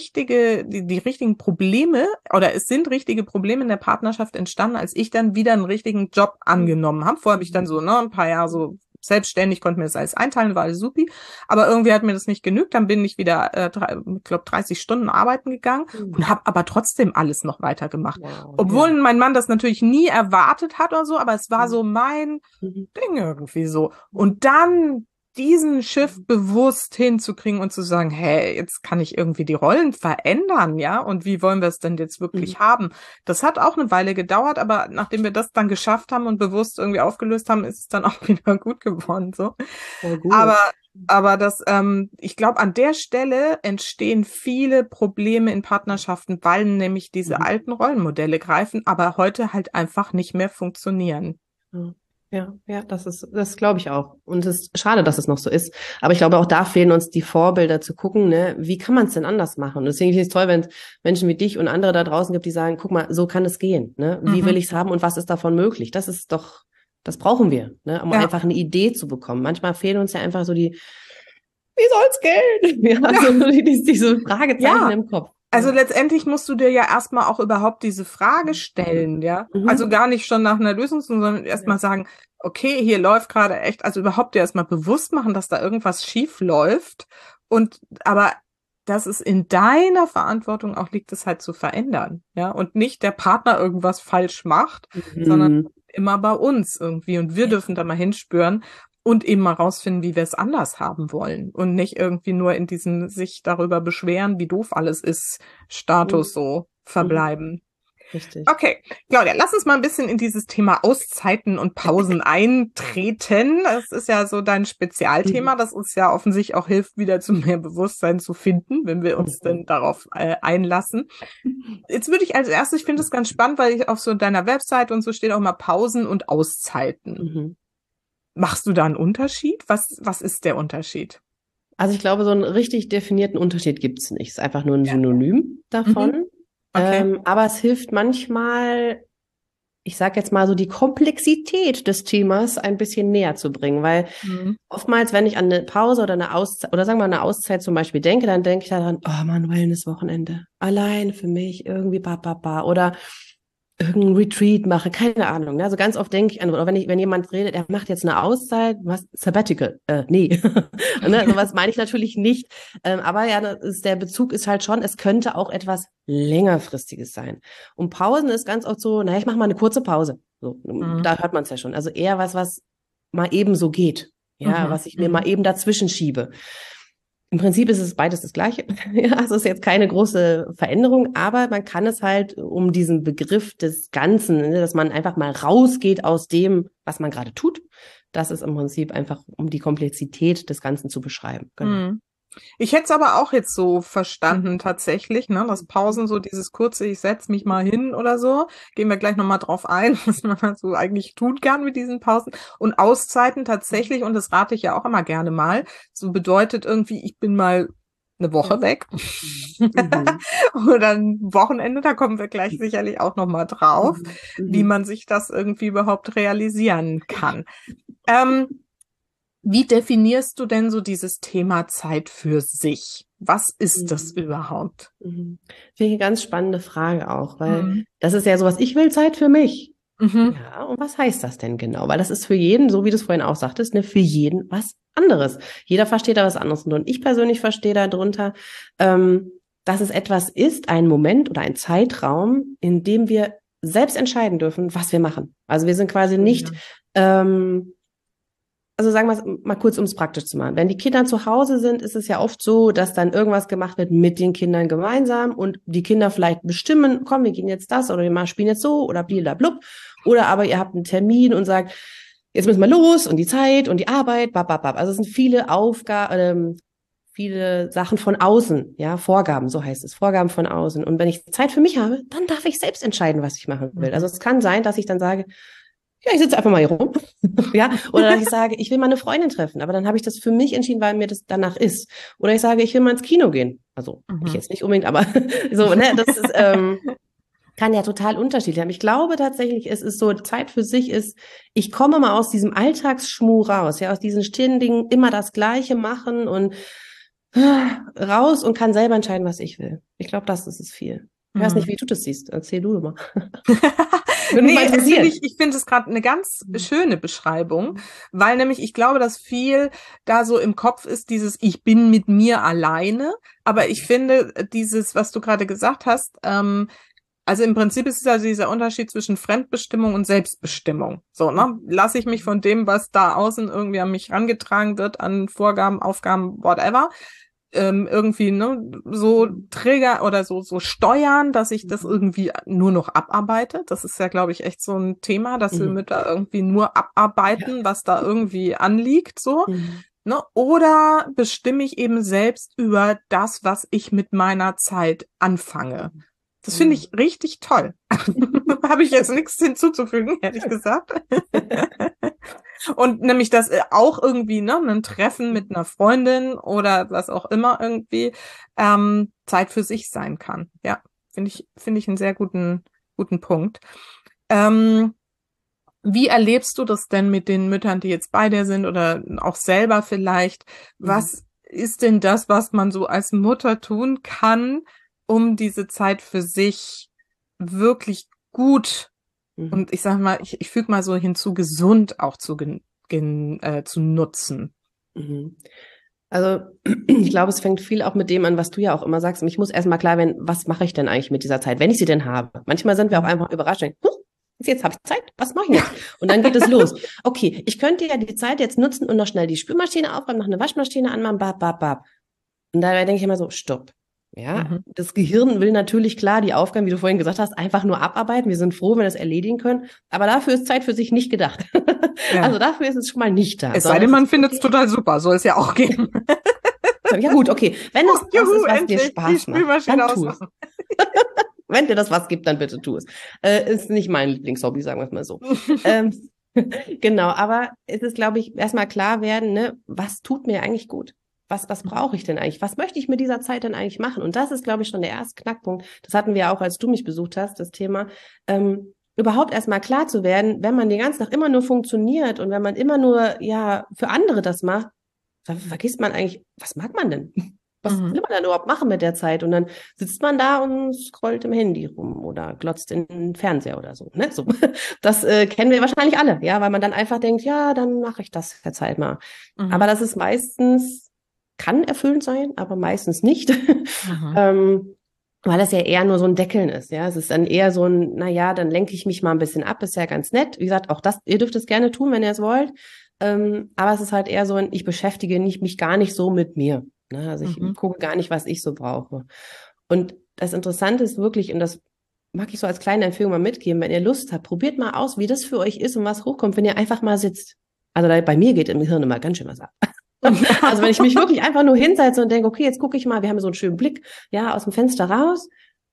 richtigen Probleme, oder es sind richtige Probleme in der Partnerschaft entstanden, als ich dann wieder einen richtigen Job angenommen habe. Vorher habe ich dann so ein paar Jahre so selbstständig, konnte mir das alles einteilen, war alles supi. Aber irgendwie hat mir das nicht genügt. Dann bin ich wieder, ich glaube, 30 Stunden arbeiten gegangen und habe aber trotzdem alles noch weitergemacht. Wow, obwohl mein Mann das natürlich nie erwartet hat oder so, aber es war so mein Ding irgendwie so. Und dann diesen Shift bewusst hinzukriegen und zu sagen, hey, jetzt kann ich irgendwie die Rollen verändern, ja, und wie wollen wir es denn jetzt wirklich haben? Das hat auch eine Weile gedauert, aber nachdem wir das dann geschafft haben und bewusst irgendwie aufgelöst haben, ist es dann auch wieder gut geworden, so. Gut. Aber das, ich glaube, an der Stelle entstehen viele Probleme in Partnerschaften, weil nämlich diese alten Rollenmodelle greifen, aber heute halt einfach nicht mehr funktionieren. Ja, das glaube ich auch. Und es ist schade, dass es noch so ist. Aber ich glaube, auch da fehlen uns die Vorbilder zu gucken, ne, wie kann man es denn anders machen? Und deswegen finde ich es toll, wenn es Menschen wie dich und andere da draußen gibt, die sagen, guck mal, so kann es gehen, ne? Wie will ich es haben und was ist davon möglich? Das brauchen wir, ne, um einfach eine Idee zu bekommen. Manchmal fehlen uns ja einfach so wie soll's gehen? Also diese Fragezeichen im Kopf. Also letztendlich musst du dir ja erstmal auch überhaupt diese Frage stellen, ja. Also gar nicht schon nach einer Lösung, sondern erstmal sagen, okay, hier läuft gerade echt, also überhaupt dir erstmal bewusst machen, dass da irgendwas schief läuft aber dass es in deiner Verantwortung auch liegt, es halt zu verändern, ja. Und nicht der Partner irgendwas falsch macht, sondern immer bei uns irgendwie. Und wir dürfen da mal hinspüren und eben mal rausfinden, wie wir es anders haben wollen und nicht irgendwie nur in diesem sich darüber beschweren, wie doof alles ist, Status so verbleiben. Richtig. Okay, Claudia, lass uns mal ein bisschen in dieses Thema Auszeiten und Pausen eintreten. Das ist ja so dein Spezialthema, das uns ja offensichtlich auch hilft, wieder zu mehr Bewusstsein zu finden, wenn wir uns denn darauf einlassen. Jetzt würde ich als erstes, ich finde es ganz spannend, weil ich auf so deiner Website und so steht auch mal Pausen und Auszeiten. Machst du da einen Unterschied? Was ist der Unterschied? Also ich glaube, so einen richtig definierten Unterschied gibt es nicht. Es ist einfach nur ein Synonym davon. Okay. Aber es hilft manchmal, ich sage jetzt mal so, die Komplexität des Themas ein bisschen näher zu bringen, weil oftmals, wenn ich an eine Pause oder eine Auszeit, oder sagen wir mal eine Auszeit zum Beispiel denke, dann denke ich daran, oh Mann, Wellness-Wochenende, allein für mich, irgendwie Oder irgendein Retreat mache, keine Ahnung. Ne? Also ganz oft denke ich an, oder wenn jemand redet, er macht jetzt eine Auszeit, was Sabbatical, nee. Ne? Sowas meine ich natürlich nicht. Aber ja, der Bezug ist halt schon, es könnte auch etwas längerfristiges sein. Und Pausen ist ganz oft so, naja, ich mache mal eine kurze Pause. So, da hört man es ja schon. Also eher was mal eben so geht. Ja, was ich mir mal eben dazwischen schiebe. Im Prinzip ist es beides das Gleiche. Ja, also es ist jetzt keine große Veränderung, aber man kann es halt um diesen Begriff des Ganzen, ne, dass man einfach mal rausgeht aus dem, was man gerade tut. Das ist im Prinzip einfach, um die Komplexität des Ganzen zu beschreiben. Genau. Ich hätte es aber auch jetzt so verstanden tatsächlich, ne, dass Pausen so dieses kurze, ich setz mich mal hin oder so, gehen wir gleich nochmal drauf ein, was man so eigentlich tun kann mit diesen Pausen und Auszeiten tatsächlich, und das rate ich ja auch immer gerne mal, so bedeutet irgendwie, ich bin mal eine Woche weg oder ein Wochenende, da kommen wir gleich sicherlich auch nochmal drauf, wie man sich das irgendwie überhaupt realisieren kann. Wie definierst du denn so dieses Thema Zeit für sich? Was ist das überhaupt? Finde ich eine ganz spannende Frage auch, weil das ist ja sowas, ich will Zeit für mich. Ja, und was heißt das denn genau? Weil das ist für jeden, so wie du es vorhin auch sagtest, ne, für jeden was anderes. Jeder versteht da was anderes. Und ich persönlich verstehe darunter, dass es etwas ist, ein Moment oder ein Zeitraum, in dem wir selbst entscheiden dürfen, was wir machen. Also wir sind quasi nicht, also sagen wir es mal kurz, um es praktisch zu machen. Wenn die Kinder zu Hause sind, ist es ja oft so, dass dann irgendwas gemacht wird mit den Kindern gemeinsam und die Kinder vielleicht bestimmen, komm, wir gehen jetzt das oder wir spielen jetzt so oder blub. Oder aber ihr habt einen Termin und sagt, jetzt müssen wir los und die Zeit und die Arbeit, bababab. Also es sind viele Aufgaben, viele Sachen von außen, ja, Vorgaben, so heißt es, Vorgaben von außen. Und wenn ich Zeit für mich habe, dann darf ich selbst entscheiden, was ich machen will. Also es kann sein, dass ich dann sage, ja, ich sitze einfach mal hier rum. Ja, oder dass ich sage, ich will mal eine Freundin treffen, aber dann habe ich das für mich entschieden, weil mir das danach ist. Oder ich sage, ich will mal ins Kino gehen. Also ich jetzt nicht unbedingt, aber so, ne, das ist, kann ja total unterschiedlich sein. Ich glaube tatsächlich, es ist so, Zeit für sich ist, ich komme mal aus diesem Alltagsschmuh raus, ja, aus diesen ständigen, immer das Gleiche machen und raus und kann selber entscheiden, was ich will. Ich glaube, das ist es viel. Ich weiß nicht, wie du das siehst. Erzähl du mal. Nee, ich finde es gerade eine ganz schöne Beschreibung, weil nämlich ich glaube, dass viel da so im Kopf ist, dieses ich bin mit mir alleine, aber ich finde dieses, was du gerade gesagt hast, also im Prinzip ist es also dieser Unterschied zwischen Fremdbestimmung und Selbstbestimmung. So, ne? Lasse ich mich von dem, was da außen irgendwie an mich herangetragen wird, an Vorgaben, Aufgaben, whatever, irgendwie, ne, so Trigger oder so steuern, dass ich das irgendwie nur noch abarbeite. Das ist ja, glaube ich, echt so ein Thema, dass wir Mütter irgendwie nur abarbeiten, was da irgendwie anliegt, so. Ne? Oder bestimme ich eben selbst über das, was ich mit meiner Zeit anfange. Das finde ich richtig toll. Habe ich jetzt nichts hinzuzufügen, ehrlich gesagt. Und nämlich, dass auch irgendwie, ne, ein Treffen mit einer Freundin oder was auch immer irgendwie Zeit für sich sein kann. Ja, finde ich einen sehr guten Punkt. Wie erlebst du das denn mit den Müttern, die jetzt bei dir sind oder auch selber vielleicht? Was ist denn das, was man so als Mutter tun kann, um diese Zeit für sich wirklich gut und ich sag mal, ich füge mal so hinzu, gesund auch zu nutzen? Also ich glaube, es fängt viel auch mit dem an, was du ja auch immer sagst. Ich muss erstmal klar werden, was mache ich denn eigentlich mit dieser Zeit, wenn ich sie denn habe. Manchmal sind wir auch einfach überrascht. Jetzt habe ich Zeit, was mache ich jetzt? Und dann geht es los. Okay, ich könnte ja die Zeit jetzt nutzen und noch schnell die Spülmaschine aufräumen, noch eine Waschmaschine anmachen, bap. Und dabei denke ich immer so, stopp. Ja, das Gehirn will natürlich klar die Aufgaben, wie du vorhin gesagt hast, einfach nur abarbeiten. Wir sind froh, wenn wir das erledigen können. Aber dafür ist Zeit für sich nicht gedacht. Ja. Also dafür ist es schon mal nicht da. Es sei denn, man findet es total super. Soll es ja auch gehen. Ja gut, okay. Wenn das ist, was dir Spaß macht, dann tu es. Wenn dir das was gibt, dann bitte tu es. Ist nicht mein Lieblingshobby, sagen wir es mal so. Genau, aber es ist, glaube ich, erstmal klar werden, ne, was tut mir eigentlich gut? Was brauche ich denn eigentlich? Was möchte ich mit dieser Zeit denn eigentlich machen? Und das ist, glaube ich, schon der erste Knackpunkt. Das hatten wir auch, als du mich besucht hast, das Thema, überhaupt erstmal klar zu werden, wenn man den ganzen Tag immer nur funktioniert und wenn man immer nur, ja, für andere das macht, dann vergisst man eigentlich, was mag man denn? Was will man denn überhaupt machen mit der Zeit? Und dann sitzt man da und scrollt im Handy rum oder glotzt in den Fernseher oder so, ne? So. Das kennen wir wahrscheinlich alle, ja, weil man dann einfach denkt, ja, dann mache ich das jetzt halt mal. Aber das ist meistens, kann erfüllend sein, aber meistens nicht. Weil das ja eher nur so ein Deckeln ist, ja. Es ist dann eher so ein, naja, dann lenke ich mich mal ein bisschen ab, ist ja ganz nett. Wie gesagt, auch das, ihr dürft es gerne tun, wenn ihr es wollt. Aber es ist halt eher so ein, ich beschäftige mich gar nicht so mit mir. Ne? Also ich gucke gar nicht, was ich so brauche. Und das Interessante ist wirklich, und das mag ich so als kleine Empfehlung mal mitgeben, wenn ihr Lust habt, probiert mal aus, wie das für euch ist und was hochkommt, wenn ihr einfach mal sitzt. Also bei mir geht im Hirn immer ganz schön was ab. Also wenn ich mich wirklich einfach nur hinsetze und denke, okay, jetzt gucke ich mal, wir haben so einen schönen Blick, ja, aus dem Fenster raus.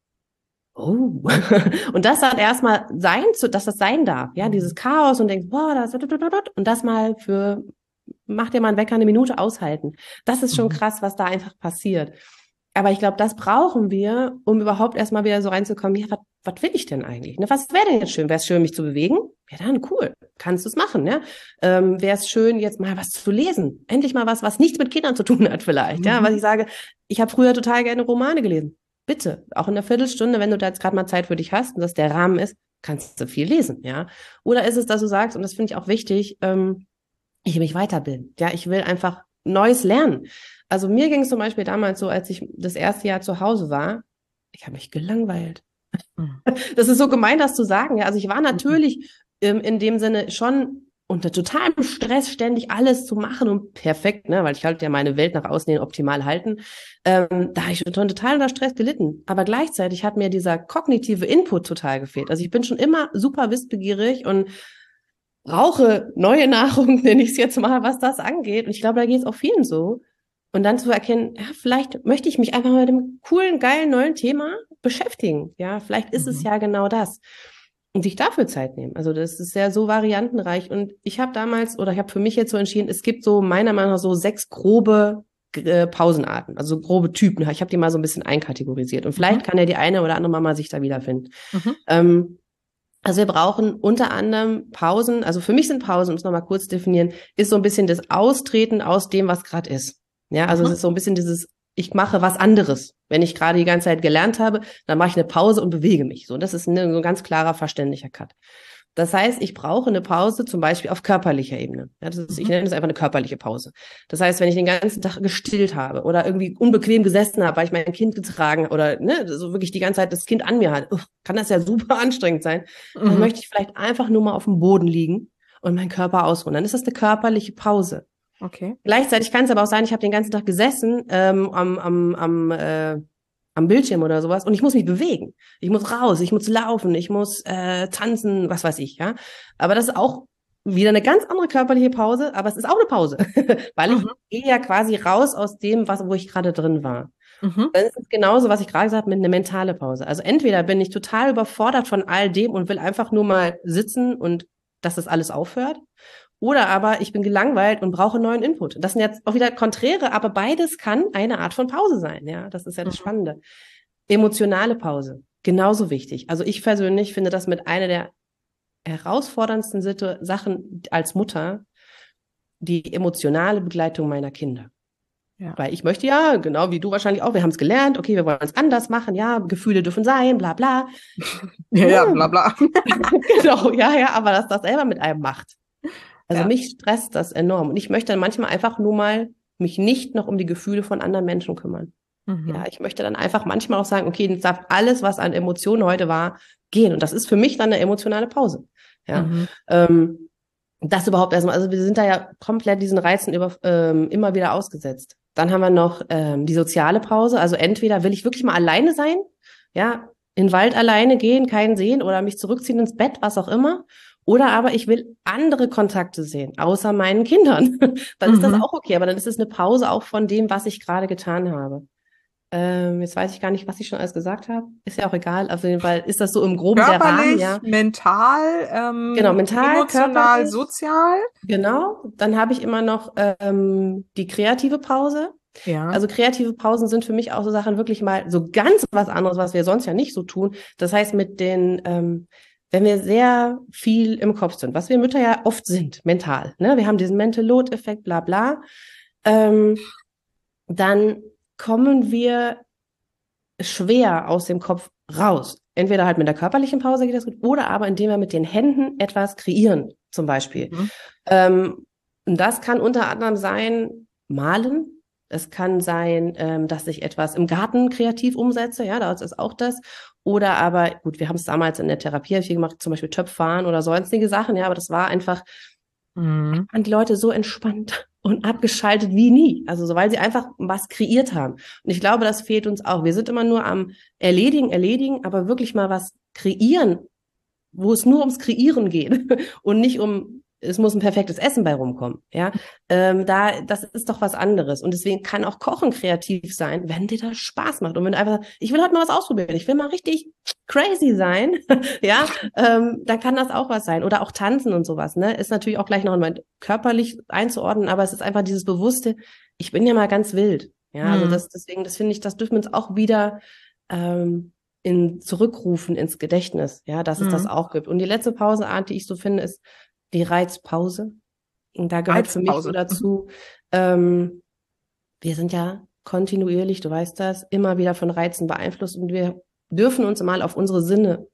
Oh. Und das dann erstmal dass das sein darf, ja, dieses Chaos und denkst, boah, und das mal mach dir mal einen Wecker 1 Minute aushalten. Das ist schon krass, was da einfach passiert. Aber ich glaube, das brauchen wir, um überhaupt erstmal wieder so reinzukommen, ja, was will ich denn eigentlich? Ne? Was wäre denn jetzt schön? Wäre es schön, mich zu bewegen? Ja, dann cool. Kannst du es machen, ne? Wäre es schön, jetzt mal was zu lesen. Endlich mal was nichts mit Kindern zu tun hat vielleicht, ja? Was ich sage, ich habe früher total gerne Romane gelesen. Bitte, auch in einer Viertelstunde, wenn du da jetzt gerade mal Zeit für dich hast und das der Rahmen ist, kannst du viel lesen, ja? Oder ist es, dass du sagst, und das finde ich auch wichtig, ich will mich weiterbilden. Ja, ich will einfach Neues lernen. Also mir ging es zum Beispiel damals so, als ich das erste Jahr zu Hause war, ich habe mich gelangweilt. Das ist so gemein, das zu sagen. Ja, also ich war natürlich in dem Sinne schon unter totalem Stress, ständig alles zu machen und perfekt, ne, weil ich halt ja meine Welt nach außen hin optimal halten. Da habe ich schon total unter Stress gelitten. Aber gleichzeitig hat mir dieser kognitive Input total gefehlt. Also ich bin schon immer super wissbegierig und brauche neue Nahrung, nenne ich es jetzt mal, was das angeht. Und ich glaube, da geht es auch vielen so. Und dann zu erkennen, ja, vielleicht möchte ich mich einfach mit dem coolen, geilen, neuen Thema beschäftigen. Ja, vielleicht ist es ja genau das. Und sich dafür Zeit nehmen. Also das ist ja so variantenreich. Und ich habe für mich jetzt so entschieden, es gibt so meiner Meinung nach so 6 grobe Pausenarten, also grobe Typen. Ich habe die mal so ein bisschen einkategorisiert. Und vielleicht kann ja die eine oder andere Mama sich da wiederfinden. Also wir brauchen unter anderem Pausen. Also für mich sind Pausen, um es nochmal kurz zu definieren, ist so ein bisschen das Austreten aus dem, was gerade ist. Ja, also es ist so ein bisschen dieses, ich mache was anderes. Wenn ich gerade die ganze Zeit gelernt habe, dann mache ich eine Pause und bewege mich. So, das ist so ein ganz klarer, verständlicher Cut. Das heißt, ich brauche eine Pause zum Beispiel auf körperlicher Ebene. Ja, ich nenne das einfach eine körperliche Pause. Das heißt, wenn ich den ganzen Tag gestillt habe oder irgendwie unbequem gesessen habe, weil ich mein Kind getragen oder ne, so wirklich die ganze Zeit das Kind an mir hat, kann das ja super anstrengend sein. Dann möchte ich vielleicht einfach nur mal auf dem Boden liegen und meinen Körper ausruhen. Dann ist das eine körperliche Pause. Okay. Gleichzeitig kann es aber auch sein, ich habe den ganzen Tag gesessen am Bildschirm oder sowas und ich muss mich bewegen. Ich muss raus, ich muss laufen, ich muss tanzen, was weiß ich, ja. Aber das ist auch wieder eine ganz andere körperliche Pause, aber es ist auch eine Pause, weil ich gehe ja quasi raus aus dem, wo ich gerade drin war. Dann ist es genauso, was ich gerade gesagt habe, mit einer mentale Pause. Also entweder bin ich total überfordert von all dem und will einfach nur mal sitzen und dass das alles aufhört. Oder aber ich bin gelangweilt und brauche neuen Input. Das sind jetzt auch wieder Konträre, aber beides kann eine Art von Pause sein. Ja, das ist ja das Spannende. Emotionale Pause, genauso wichtig. Also ich persönlich finde das mit einer der herausforderndsten Sachen als Mutter, die emotionale Begleitung meiner Kinder. Ja. Weil ich möchte ja, genau wie du wahrscheinlich auch, wir haben es gelernt, okay, wir wollen es anders machen, ja, Gefühle dürfen sein, bla bla. Ja, bla bla. Genau, ja, aber dass das selber mit einem macht. Also mich stresst das enorm. Und ich möchte dann manchmal einfach nur mal mich nicht noch um die Gefühle von anderen Menschen kümmern. Ja, ich möchte dann einfach manchmal auch sagen, okay, jetzt darf alles, was an Emotionen heute war, gehen. Und das ist für mich dann eine emotionale Pause. Ja, das überhaupt erstmal, also wir sind da ja komplett diesen Reizen immer wieder ausgesetzt. Dann haben wir noch die soziale Pause. Also entweder will ich wirklich mal alleine sein, ja, in den Wald alleine gehen, keinen sehen oder mich zurückziehen ins Bett, was auch immer. Oder aber ich will andere Kontakte sehen, außer meinen Kindern. Dann ist das auch okay, aber dann ist es eine Pause auch von dem, was ich gerade getan habe. Jetzt weiß ich gar nicht, was ich schon alles gesagt habe. Ist ja auch egal. Auf jeden Fall ist das so im Groben der Rahmen. Ja. Mental, genau, mental, emotional, sozial. Genau. Dann habe ich immer noch die kreative Pause. Ja. Also kreative Pausen sind für mich auch so Sachen wirklich mal so ganz was anderes, was wir sonst ja nicht so tun. Das heißt, mit den wenn wir sehr viel im Kopf sind, was wir Mütter ja oft sind, mental, ne? Wir haben diesen Mental Load Effekt, bla bla, dann kommen wir schwer aus dem Kopf raus. Entweder halt mit der körperlichen Pause geht das gut, oder aber indem wir mit den Händen etwas kreieren, zum Beispiel. Und das kann unter anderem sein, malen. Es kann sein, dass ich etwas im Garten kreativ umsetze, ja, das ist auch das. Oder aber, gut, wir haben es damals in der Therapie viel gemacht, zum Beispiel Töpfern oder sonstige Sachen, ja, aber das war einfach, fand die Leute so entspannt und abgeschaltet wie nie. Also so, weil sie einfach was kreiert haben. Und ich glaube, das fehlt uns auch. Wir sind immer nur am Erledigen, aber wirklich mal was kreieren, wo es nur ums Kreieren geht und nicht es muss ein perfektes Essen bei rumkommen, ja. Das ist doch was anderes. Und deswegen kann auch Kochen kreativ sein, wenn dir das Spaß macht. Und wenn du einfach sagst, ich will heute mal was ausprobieren, ich will mal richtig crazy sein, ja, dann kann das auch was sein. Oder auch tanzen und sowas, ne. Ist natürlich auch gleich noch mal körperlich einzuordnen, aber es ist einfach dieses Bewusste, ich bin ja mal ganz wild. Ja, also deswegen, das finde ich, das dürfen wir uns auch wieder zurückrufen ins Gedächtnis, ja, dass es das auch gibt. Und die letzte Pauseart, die ich so finde, ist die Reizpause. Und da gehört für mich so dazu, wir sind ja kontinuierlich, du weißt das, immer wieder von Reizen beeinflusst und wir dürfen uns mal auf unsere Sinne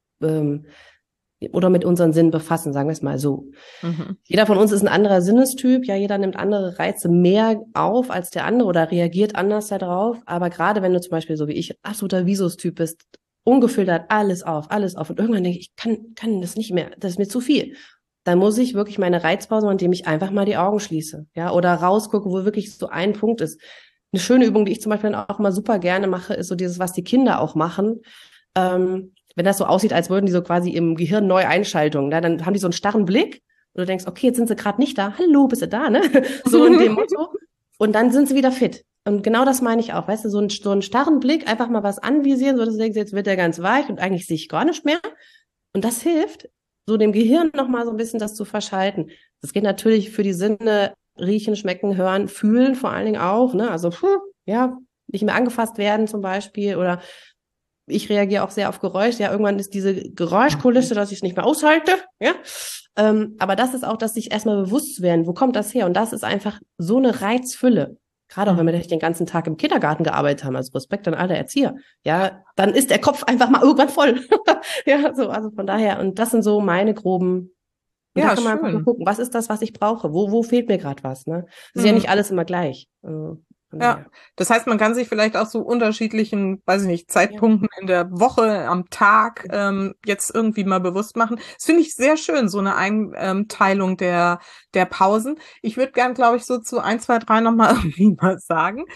oder mit unseren Sinnen befassen, sagen wir es mal so. Jeder von uns ist ein anderer Sinnestyp, ja, jeder nimmt andere Reize mehr auf als der andere oder reagiert anders darauf, aber gerade wenn du zum Beispiel so wie ich absoluter Visus-Typ bist, ungefiltert alles auf und irgendwann denke ich, kann das nicht mehr, das ist mir zu viel. Dann muss ich wirklich meine Reizpause machen, indem ich einfach mal die Augen schließe, ja, oder rausgucke, wo wirklich so ein Punkt ist. Eine schöne Übung, die ich zum Beispiel auch mal super gerne mache, ist so dieses, was die Kinder auch machen. Wenn das so aussieht, als würden die so quasi im Gehirn Neueinschaltungen, ne? Dann haben die so einen starren Blick und du denkst, okay, jetzt sind sie gerade nicht da. Hallo, bist du da, ne? So in dem Motto. Und dann sind sie wieder fit. Und genau das meine ich auch, weißt du, so einen starren Blick, einfach mal was anvisieren, so dass du denkst, jetzt wird der ganz weich und eigentlich sehe ich gar nicht mehr. Und das hilft, so dem Gehirn nochmal so ein bisschen das zu verschalten. Das geht natürlich für die Sinne riechen, schmecken, hören, fühlen vor allen Dingen auch, ne? Also, ja, nicht mehr angefasst werden zum Beispiel oder ich reagiere auch sehr auf Geräusch. Ja, irgendwann ist diese Geräuschkulisse, dass ich es nicht mehr aushalte, ja. Aber das ist auch, dass sich erstmal bewusst werden, wo kommt das her? Und das ist einfach so eine Reizfülle. Gerade auch, wenn wir den ganzen Tag im Kindergarten gearbeitet haben, also Respekt an alle Erzieher, ja, dann ist der Kopf einfach mal irgendwann voll. Ja, so, also von daher, und das sind so meine groben, und da kann man einfach mal gucken, was ist das, was ich brauche? Wo fehlt mir gerade was, ne? Das ist ja nicht alles immer gleich. Ja, das heißt, man kann sich vielleicht auch so unterschiedlichen, weiß ich nicht, Zeitpunkten in der Woche, am Tag jetzt irgendwie mal bewusst machen. Das finde ich sehr schön, so eine Einteilung der Pausen. Ich würde gern, glaube ich, so zu 1, 2, 3 nochmal irgendwie was sagen.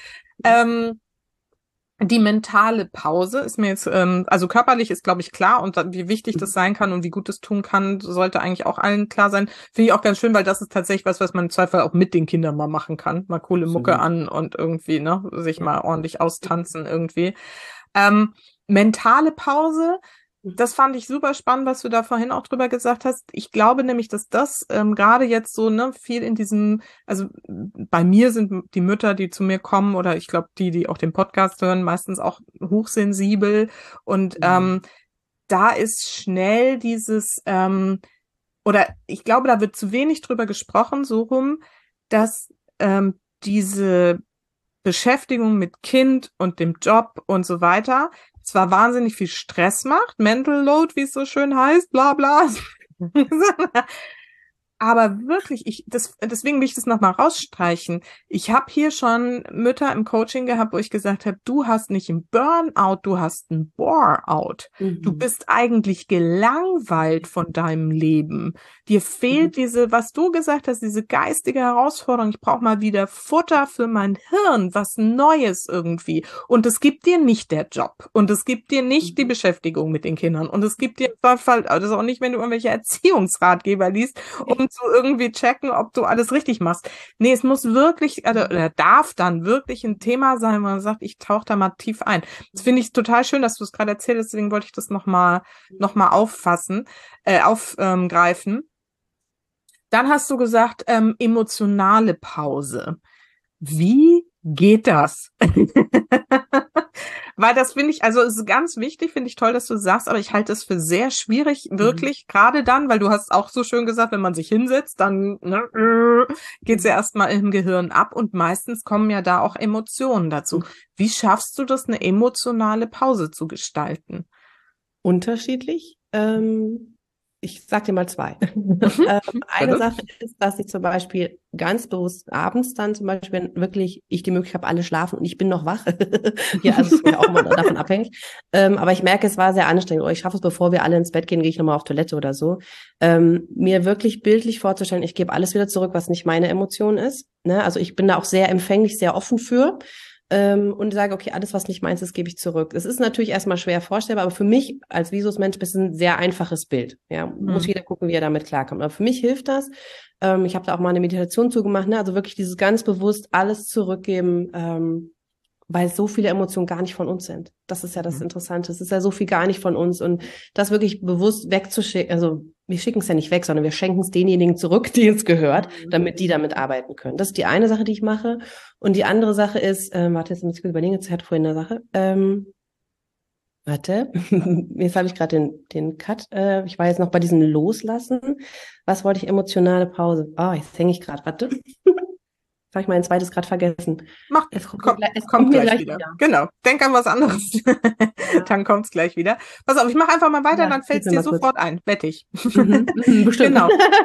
Die mentale Pause ist mir jetzt, also körperlich ist, glaube ich, klar und wie wichtig das sein kann und wie gut das tun kann, sollte eigentlich auch allen klar sein. Finde ich auch ganz schön, weil das ist tatsächlich was man im Zweifel auch mit den Kindern mal machen kann. Mal coole Mucke an und irgendwie, ne, sich mal ordentlich austanzen irgendwie. Mentale Pause, das fand ich super spannend, was du da vorhin auch drüber gesagt hast. Ich glaube nämlich, dass das gerade jetzt so, ne, viel in diesem, also bei mir sind die Mütter, die zu mir kommen, oder ich glaube, die auch den Podcast hören, meistens auch hochsensibel. Und da ist schnell dieses, oder ich glaube, da wird zu wenig drüber gesprochen, so rum, dass diese Beschäftigung mit Kind und dem Job und so weiter zwar wahnsinnig viel Stress macht, Mental Load, wie es so schön heißt, bla bla. Aber wirklich, deswegen will ich das nochmal rausstreichen. Ich habe hier schon Mütter im Coaching gehabt, wo ich gesagt habe, du hast nicht einen Burnout, du hast einen Bore-out. Du bist eigentlich gelangweilt von deinem Leben. Dir fehlt diese, was du gesagt hast, diese geistige Herausforderung. Ich brauche mal wieder Futter für mein Hirn, was Neues irgendwie. Und es gibt dir nicht der Job. Und es gibt dir nicht die Beschäftigung mit den Kindern. Und es gibt dir also auch nicht, wenn du irgendwelche Erziehungsratgeber liest, um zu irgendwie checken, ob du alles richtig machst. Nee, es muss wirklich, also darf dann wirklich ein Thema sein, wo man sagt, ich tauche da mal tief ein. Das finde ich total schön, dass du es gerade erzählt hast, deswegen wollte ich das noch mal aufgreifen. Dann hast du gesagt, emotionale Pause. Wie geht das? Weil das finde ich, also es ist ganz wichtig, finde ich toll, dass du sagst, aber ich halte es für sehr schwierig, wirklich, gerade dann, weil du hast auch so schön gesagt, wenn man sich hinsetzt, dann geht's ja erstmal im Gehirn ab und meistens kommen ja da auch Emotionen dazu. Wie schaffst du das, eine emotionale Pause zu gestalten? Unterschiedlich. Ich sag dir mal zwei. Eine Sache ist, dass ich zum Beispiel ganz bewusst abends dann zum Beispiel wirklich ich die Möglichkeit habe, alle schlafen und ich bin noch wach. Ja, also es ist ja auch mal davon abhängig. Aber ich merke, es war sehr anstrengend. Oder ich schaffe es, bevor wir alle ins Bett gehen, gehe ich nochmal auf Toilette oder so. Mir wirklich bildlich vorzustellen, ich gebe alles wieder zurück, was nicht meine Emotion ist. Ne? Also ich bin da auch sehr empfänglich, sehr offen für. Und sage, okay, alles, was nicht meins ist, gebe ich zurück. Es ist natürlich erstmal schwer vorstellbar, aber für mich als Visusmensch ist es ein sehr einfaches Bild. Ja, muss jeder gucken, wie er damit klarkommt. Aber für mich hilft das. Ich habe da auch mal eine Meditation zugemacht, ne? Also wirklich dieses ganz bewusst alles zurückgeben, weil so viele Emotionen gar nicht von uns sind. Das ist ja das Interessante. Es ist ja so viel gar nicht von uns und das wirklich bewusst wegzuschicken. Also wir schicken es ja nicht weg, sondern wir schenken es denjenigen zurück, denen es gehört, damit die damit arbeiten können. Das ist die eine Sache, die ich mache. Und die andere Sache ist, warte, jetzt muss ich kurz überlegen, jetzt hatte vorhin eine Sache. Warte, jetzt habe ich gerade den Cut. Ich war jetzt noch bei diesem Loslassen. Was wollte ich? Emotionale Pause. Jetzt hänge ich gerade. Warte. Jetzt habe ich mein zweites gerade vergessen. Es kommt gleich wieder. Genau. Denk an was anderes. Dann kommt es gleich wieder. Pass auf, ich mache einfach mal weiter, dann fällt es dir sofort ein. Wette ich. Bestimmt. Genau.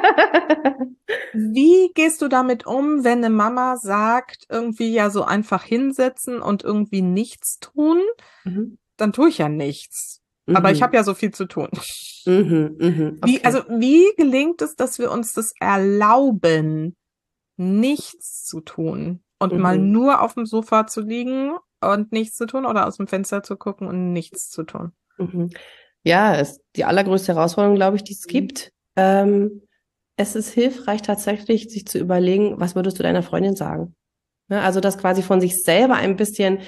Wie gehst du damit um, wenn eine Mama sagt, irgendwie ja so einfach hinsetzen und irgendwie nichts tun? Dann tue ich ja nichts. Aber ich habe ja so viel zu tun. Okay. Wie gelingt es, dass wir uns das erlauben, nichts zu tun und mal nur auf dem Sofa zu liegen und nichts zu tun oder aus dem Fenster zu gucken und nichts zu tun? Ja, ist die allergrößte Herausforderung, glaube ich, die es gibt. Es ist hilfreich tatsächlich, sich zu überlegen, was würdest du deiner Freundin sagen? Ne, also das quasi von sich selber ein bisschen,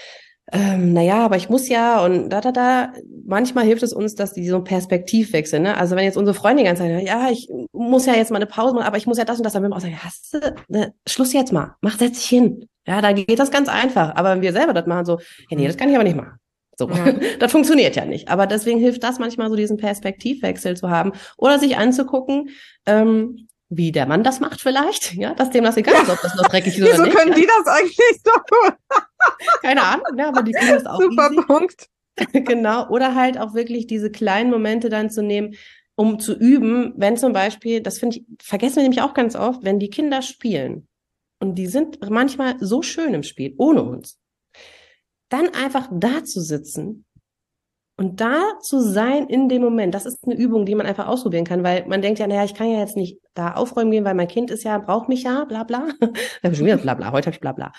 aber ich muss ja und da. Manchmal hilft es uns, dass die so einen Perspektivwechsel, ne? Also wenn jetzt unsere Freundin die ganze Zeit sagt, ja, ich muss ja jetzt mal eine Pause machen, aber ich muss ja das und das, dann würden wir auch sagen, hast du, ne, Schluss jetzt mal, setz dich hin. Ja, da geht das ganz einfach. Aber wenn wir selber das machen, so, ja, nee, das kann ich aber nicht machen. So, das funktioniert ja nicht. Aber deswegen hilft das manchmal so, diesen Perspektivwechsel zu haben oder sich anzugucken, wie der Mann das macht vielleicht, ja, dass dem das egal ist, ob das noch dreckig ist oder nicht. Wieso können die das eigentlich so gut? Keine Ahnung, ja, aber die kriegen das auch super easy. Punkt. Genau, oder halt auch wirklich diese kleinen Momente dann zu nehmen, um zu üben, wenn zum Beispiel, das vergessen wir nämlich auch ganz oft, wenn die Kinder spielen und die sind manchmal so schön im Spiel, ohne uns, dann einfach da zu sitzen und da zu sein in dem Moment, das ist eine Übung, die man einfach ausprobieren kann, weil man denkt ja, naja, ich kann ja jetzt nicht da aufräumen gehen, weil mein Kind braucht mich ja, bla bla. Ich habe schon wieder bla bla, heute habe ich bla bla.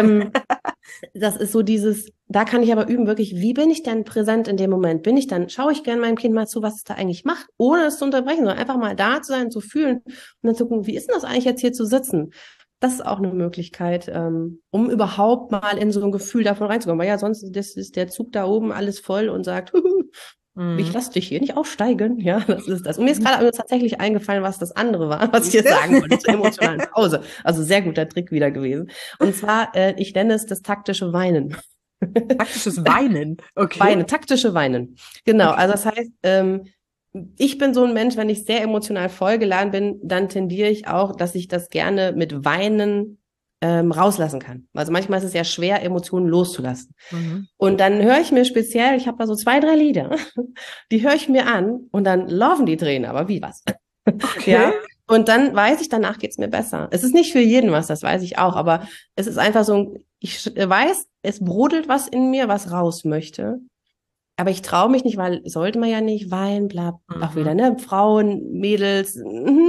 Das ist so dieses, da kann ich aber üben, wirklich, wie bin ich denn präsent in dem Moment? Schaue ich gerne meinem Kind mal zu, was es da eigentlich macht, ohne es zu unterbrechen, sondern einfach mal da zu sein, zu fühlen und dann zu gucken, wie ist denn das eigentlich jetzt hier zu sitzen? Das ist auch eine Möglichkeit, um überhaupt mal in so ein Gefühl davon reinzukommen. Weil ja, sonst ist der Zug da oben alles voll und sagt, ich lasse dich hier nicht aufsteigen. Ja, das ist das. Und mir ist gerade tatsächlich eingefallen, was das andere war, was ich jetzt sagen wollte zur emotionalen Pause. Also sehr guter Trick wieder gewesen. Und zwar, ich nenne es das taktische Weinen. Taktisches Weinen? Okay. Taktische Weinen. Genau, also das heißt, ich bin so ein Mensch, wenn ich sehr emotional vollgeladen bin, dann tendiere ich auch, dass ich das gerne mit Weinen rauslassen kann. Also manchmal ist es ja schwer, Emotionen loszulassen. Und dann höre ich mir speziell, ich habe da so 2, 3 Lieder, die höre ich mir an und dann laufen die Tränen, aber wie was? Okay. Ja. Und dann weiß ich, danach geht's mir besser. Es ist nicht für jeden was, das weiß ich auch, aber es ist einfach so, ich weiß, es brodelt was in mir, was raus möchte. Aber ich traue mich nicht, weil sollte man ja nicht weinen, bla, auch wieder, ne? Frauen, Mädels,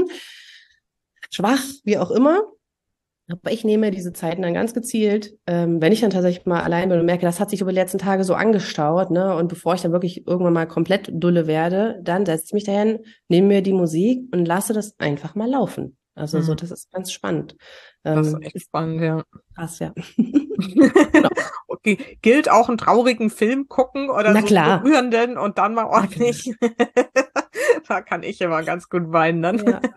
schwach, wie auch immer. Aber ich nehme diese Zeiten dann ganz gezielt, wenn ich dann tatsächlich mal allein bin und merke, das hat sich über die letzten Tage so angestaut, ne? Und bevor ich dann wirklich irgendwann mal komplett dulle werde, dann setze ich mich dahin, nehme mir die Musik und lasse das einfach mal laufen. Also so, das ist ganz spannend. Das ist echt spannend, ja. Krass, ja. Genau. Okay. Gilt auch einen traurigen Film gucken oder Na so klar. berührenden und dann mal ordentlich. Da kann ich immer ganz gut weinen dann. Ja.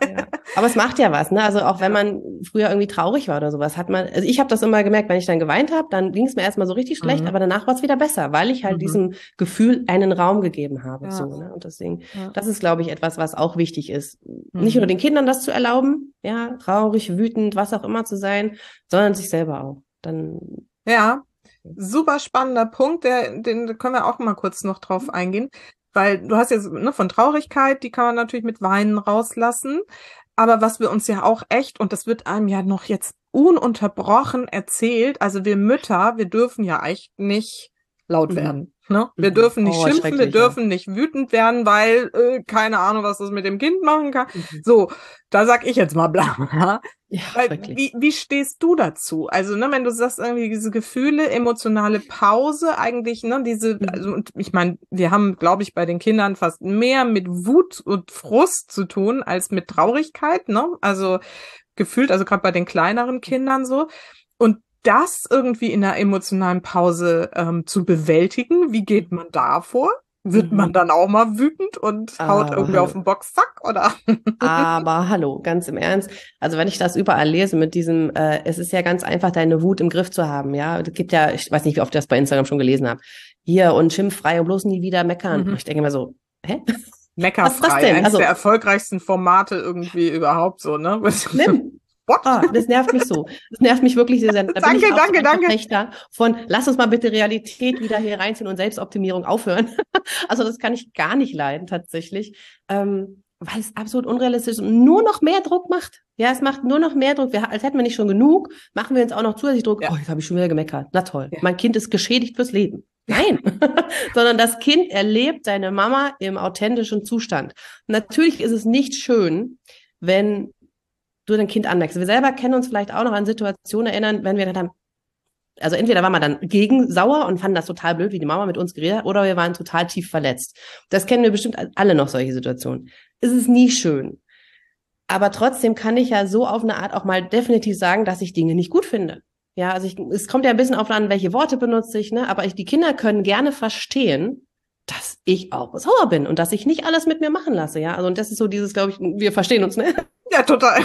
Aber es macht ja was, ne? Also auch wenn man früher irgendwie traurig war oder sowas, also ich habe das immer gemerkt, wenn ich dann geweint habe, dann ging es mir erstmal so richtig schlecht, aber danach war es wieder besser, weil ich halt diesem Gefühl einen Raum gegeben habe. Ja. So, ne? Und deswegen, Ja. das ist, glaube ich, etwas, was auch wichtig ist. Nicht nur den Kindern das zu erlauben, ja, traurig, wütend, was auch immer zu sein, sondern sich selber auch. Dann. Ja, super spannender Punkt, den können wir auch mal kurz noch drauf eingehen. Weil du hast jetzt von Traurigkeit, die kann man natürlich mit Weinen rauslassen. Aber was wir uns ja auch echt, und das wird einem ja noch jetzt ununterbrochen erzählt, also wir Mütter, wir dürfen ja echt nicht laut werden. Ne? Wir dürfen nicht schimpfen, wir dürfen nicht wütend werden, weil keine Ahnung, was das mit dem Kind machen kann. So, da sag ich jetzt mal bla. Ja, wie stehst du dazu? Also, ne, wenn du sagst, irgendwie diese Gefühle, emotionale Pause, eigentlich, ne, also, und ich meine, wir haben, glaube ich, bei den Kindern fast mehr mit Wut und Frust zu tun als mit Traurigkeit, ne? Also gefühlt, also gerade bei den kleineren Kindern so. Und das irgendwie in einer emotionalen Pause zu bewältigen, wie geht man da vor? Wird man dann auch mal wütend und haut irgendwie auf den Boxsack, oder? Aber hallo, ganz im Ernst. Also wenn ich das überall lese mit diesem, es ist ja ganz einfach, deine Wut im Griff zu haben, ja. Es gibt ja, ich weiß nicht, wie oft ich das bei Instagram schon gelesen habe, hier und schimpffrei und bloß nie wieder meckern. Und ich denke immer so, hä? Meckerfrei, eines der erfolgreichsten Formate irgendwie überhaupt so, ne? Schlimm. Das nervt mich so. Das nervt mich wirklich sehr. Da bin ich auch Verfechter von, lass uns mal bitte Realität wieder hier reinziehen und Selbstoptimierung aufhören. Also das kann ich gar nicht leiden, tatsächlich. Weil es absolut unrealistisch ist und nur noch mehr Druck macht. Ja, es macht nur noch mehr Druck. Als hätten wir nicht schon genug, machen wir uns auch noch zusätzlich Druck. Ja. Oh, jetzt habe ich schon wieder gemeckert. Na toll. Ja. Mein Kind ist geschädigt fürs Leben. Nein, sondern das Kind erlebt seine Mama im authentischen Zustand. Natürlich ist es nicht schön, wenn du dein Kind anmerkst. Wir selber kennen uns vielleicht auch noch an Situationen erinnern, wenn wir dann, also entweder waren wir dann sauer und fanden das total blöd, wie die Mama mit uns geredet hat, oder wir waren total tief verletzt. Das kennen wir bestimmt alle noch, solche Situationen. Es ist nie schön. Aber trotzdem kann ich ja so auf eine Art auch mal definitiv sagen, dass ich Dinge nicht gut finde. Ja, also es kommt ja ein bisschen auf an, welche Worte benutze ich, ne? Aber die Kinder können gerne verstehen, dass ich auch sauer bin und dass ich nicht alles mit mir machen lasse, ja. Also und das ist so dieses, glaube ich, wir verstehen uns, ne? Ja, total.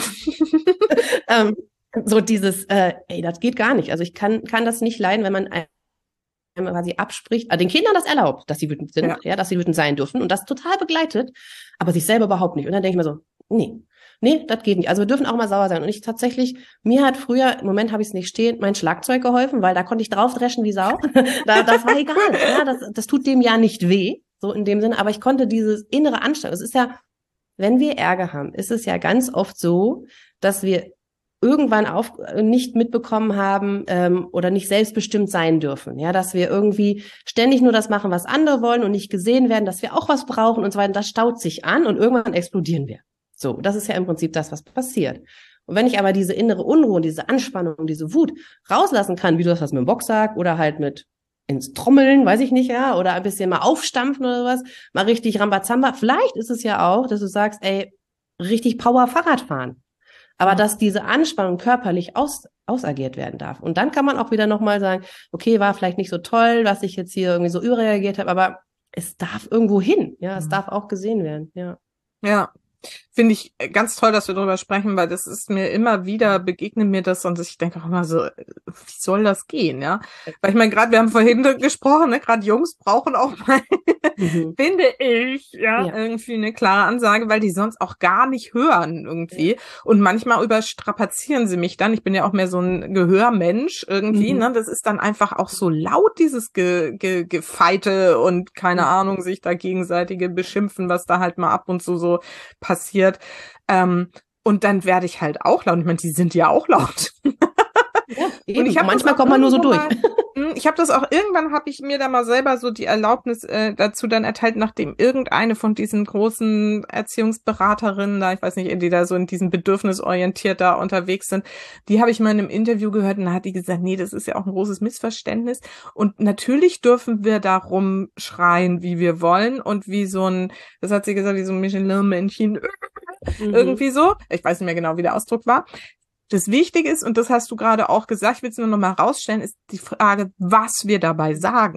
So dieses, das geht gar nicht. Also ich kann das nicht leiden, wenn man quasi abspricht, den Kindern das erlaubt, dass sie wütend sind, ja, dass sie wütend sein dürfen und das total begleitet, aber sich selber überhaupt nicht. Und dann denke ich mir so, nee, das geht nicht. Also wir dürfen auch mal sauer sein. Und ich tatsächlich, mir hat früher, im Moment habe ich es nicht stehen, mein Schlagzeug geholfen, weil da konnte ich draufdreschen wie Sau. Das war egal. Ja, das tut dem ja nicht weh, so in dem Sinne. Aber ich konnte dieses innere Anstrengung, es ist ja, wenn wir Ärger haben, ist es ja ganz oft so, dass wir irgendwann nicht mitbekommen haben oder nicht selbstbestimmt sein dürfen. Ja, dass wir irgendwie ständig nur das machen, was andere wollen und nicht gesehen werden, dass wir auch was brauchen und so weiter. Das staut sich an und irgendwann explodieren wir. So, das ist ja im Prinzip das, was passiert. Und wenn ich aber diese innere Unruhe, diese Anspannung, diese Wut rauslassen kann, wie du das hast mit dem Boxsack oder halt mit ins Trommeln, weiß ich nicht, ja, oder ein bisschen mal aufstampfen oder sowas, mal richtig Rambazamba. Vielleicht ist es ja auch, dass du sagst, ey, richtig Power Fahrrad fahren. Aber dass diese Anspannung körperlich ausagiert werden darf. Und dann kann man auch wieder nochmal sagen, okay, war vielleicht nicht so toll, dass ich jetzt hier irgendwie so überreagiert habe, aber es darf irgendwo hin, ja, es darf auch gesehen werden, ja. Ja. Finde ich ganz toll, dass wir darüber sprechen, weil das ist mir immer wieder, begegnet mir das und ich denke auch immer so, wie soll das gehen, ja? Weil ich meine, gerade, wir haben vorhin gesprochen, ne, gerade Jungs brauchen auch mal, finde ich, ja, irgendwie eine klare Ansage, weil die sonst auch gar nicht hören irgendwie. Ja. Und manchmal überstrapazieren sie mich dann. Ich bin ja auch mehr so ein Gehörmensch irgendwie, ne? Das ist dann einfach auch so laut, dieses Gefeite und keine Ahnung, sich da gegenseitige beschimpfen, was da halt mal ab und zu so passiert. Und dann werde ich halt auch laut. Ich meine, die sind ja auch laut. Ja, eben. Und manchmal kommt man nur so durch. Ich habe das auch, irgendwann habe ich mir da mal selber so die Erlaubnis dazu dann erteilt, nachdem irgendeine von diesen großen Erziehungsberaterinnen da, ich weiß nicht, die da so in diesem bedürfnisorientiert da unterwegs sind, die habe ich mal in einem Interview gehört und da hat die gesagt, nee, das ist ja auch ein großes Missverständnis und natürlich dürfen wir da rumschreien, wie wir wollen und wie so ein, das hat sie gesagt, wie so ein Michelin-Männchen, irgendwie so, ich weiß nicht mehr genau, wie der Ausdruck war. Das Wichtige ist, und das hast du gerade auch gesagt, ich will es nur noch mal rausstellen, ist die Frage, was wir dabei sagen.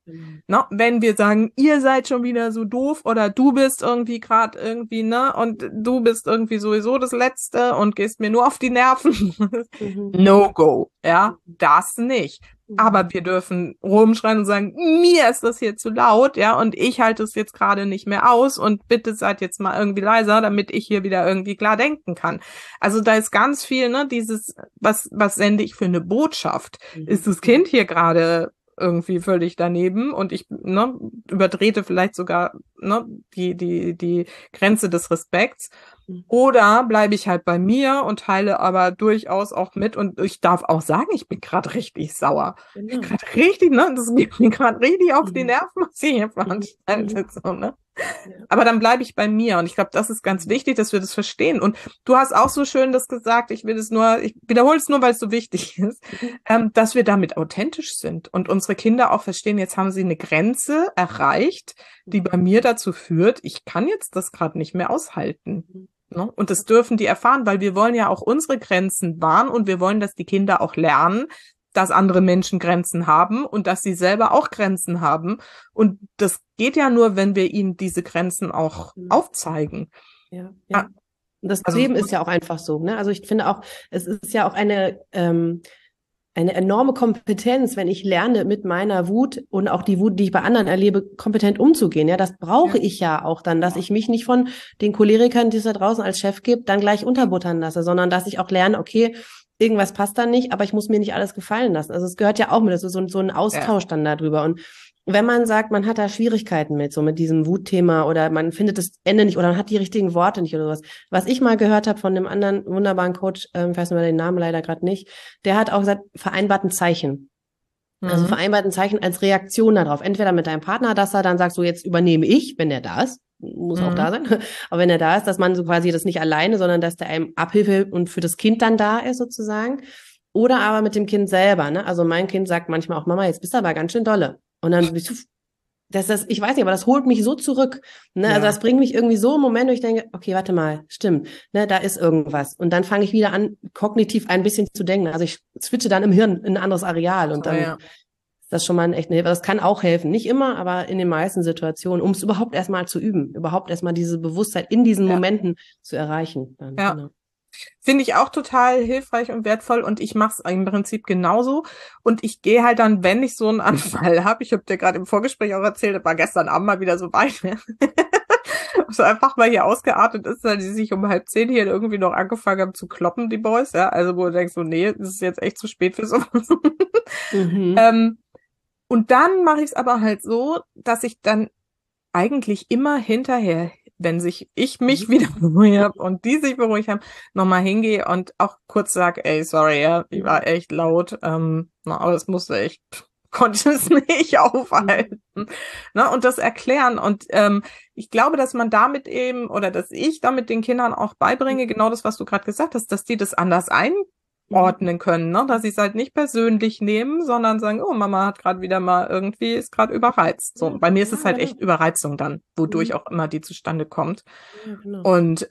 Ne? Wenn wir sagen, ihr seid schon wieder so doof oder du bist irgendwie gerade irgendwie, ne, und du bist irgendwie sowieso das Letzte und gehst mir nur auf die Nerven. No go, ja, das nicht. Aber wir dürfen rumschreien und sagen, mir ist das hier zu laut, ja, und ich halte es jetzt gerade nicht mehr aus und bitte seid jetzt mal irgendwie leiser, damit ich hier wieder irgendwie klar denken kann. Also da ist ganz viel, ne, dieses, was sende ich für eine Botschaft? Ist das Kind hier gerade irgendwie völlig daneben und ich, ne, übertrete vielleicht sogar, ne, die Grenze des Respekts? Oder bleibe ich halt bei mir und teile aber durchaus auch mit und ich darf auch sagen, ich bin gerade richtig sauer. Ich bin gerade richtig, ne, das geht mir gerade richtig auf die Nerven, was ich hier veranstaltet, so, ne. Aber dann bleibe ich bei mir und ich glaube, das ist ganz wichtig, dass wir das verstehen. Und du hast auch so schön das gesagt, ich wiederhole es nur, weil es so wichtig ist, dass wir damit authentisch sind und unsere Kinder auch verstehen, jetzt haben sie eine Grenze erreicht, die bei mir dazu führt, ich kann jetzt das gerade nicht mehr aushalten. Ne? Und das dürfen die erfahren, weil wir wollen ja auch unsere Grenzen wahren und wir wollen, dass die Kinder auch lernen, dass andere Menschen Grenzen haben und dass sie selber auch Grenzen haben. Und das geht ja nur, wenn wir ihnen diese Grenzen auch aufzeigen. Ja. Und das Leben ist ja auch einfach so, ne? Also ich finde auch, es ist ja auch eine enorme Kompetenz, wenn ich lerne, mit meiner Wut und auch die Wut, die ich bei anderen erlebe, kompetent umzugehen. Ja, das brauche ich ja auch dann, dass ich mich nicht von den Cholerikern, die es da draußen als Chef gibt, dann gleich unterbuttern lasse, sondern dass ich auch lerne, okay, irgendwas passt da nicht, aber ich muss mir nicht alles gefallen lassen. Also es gehört ja auch mit, das ist so ein Austausch dann darüber. Und wenn man sagt, man hat da Schwierigkeiten mit diesem Wutthema oder man findet das Ende nicht oder man hat die richtigen Worte nicht oder sowas. Was ich mal gehört habe von einem anderen wunderbaren Coach, ich weiß nur den Namen leider gerade nicht, der hat auch gesagt, vereinbarten Zeichen. Also vereinbarten Zeichen als Reaktion darauf. Entweder mit deinem Partner, dass er dann sagt, so jetzt übernehme ich, wenn der da ist, muss auch da sein, aber wenn er da ist, dass man so quasi das nicht alleine, sondern dass der einem Abhilfe und für das Kind dann da ist sozusagen. Oder aber mit dem Kind selber, ne? Also mein Kind sagt manchmal auch, Mama, jetzt bist du aber ganz schön dolle. Und dann bist du, ich weiß nicht, aber das holt mich so zurück. Ne? Ja. Also das bringt mich irgendwie so im Moment, wo ich denke, okay, warte mal, stimmt, ne, da ist irgendwas. Und dann fange ich wieder an, kognitiv ein bisschen zu denken. Also ich switche dann im Hirn in ein anderes Areal und dann ist das schon mal echt eine Hilfe. Das kann auch helfen. Nicht immer, aber in den meisten Situationen, um es überhaupt erstmal zu üben, überhaupt erstmal diese Bewusstheit in diesen Momenten zu erreichen. Dann, genau. Finde ich auch total hilfreich und wertvoll und ich mache es im Prinzip genauso und ich gehe halt dann, wenn ich so einen Anfall habe, ich habe dir gerade im Vorgespräch auch erzählt, das war gestern Abend mal wieder so weit, so einfach mal hier ausgeartet ist, weil die sich um 9:30 hier irgendwie noch angefangen haben zu kloppen, die Boys, ja, also wo du denkst so, nee, das ist jetzt echt zu spät für sowas. Und dann mache ich es aber halt so, dass ich dann eigentlich immer hinterher, wenn ich mich wieder beruhigt habe und die sich beruhigt haben, nochmal hingehe und auch kurz sage, ey, sorry, ja, ich war echt laut, aber es konnte es nicht aufhalten. Ne, und das erklären. Und ich glaube, dass man damit eben, oder dass ich damit den Kindern auch beibringe, genau das, was du gerade gesagt hast, dass die das anders einordnen können, ne? Dass sie es halt nicht persönlich nehmen, sondern sagen, oh, Mama hat gerade wieder mal ist gerade überreizt. So, bei mir ist es halt echt Überreizung dann, wodurch auch immer die zustande kommt. Ja, genau. Und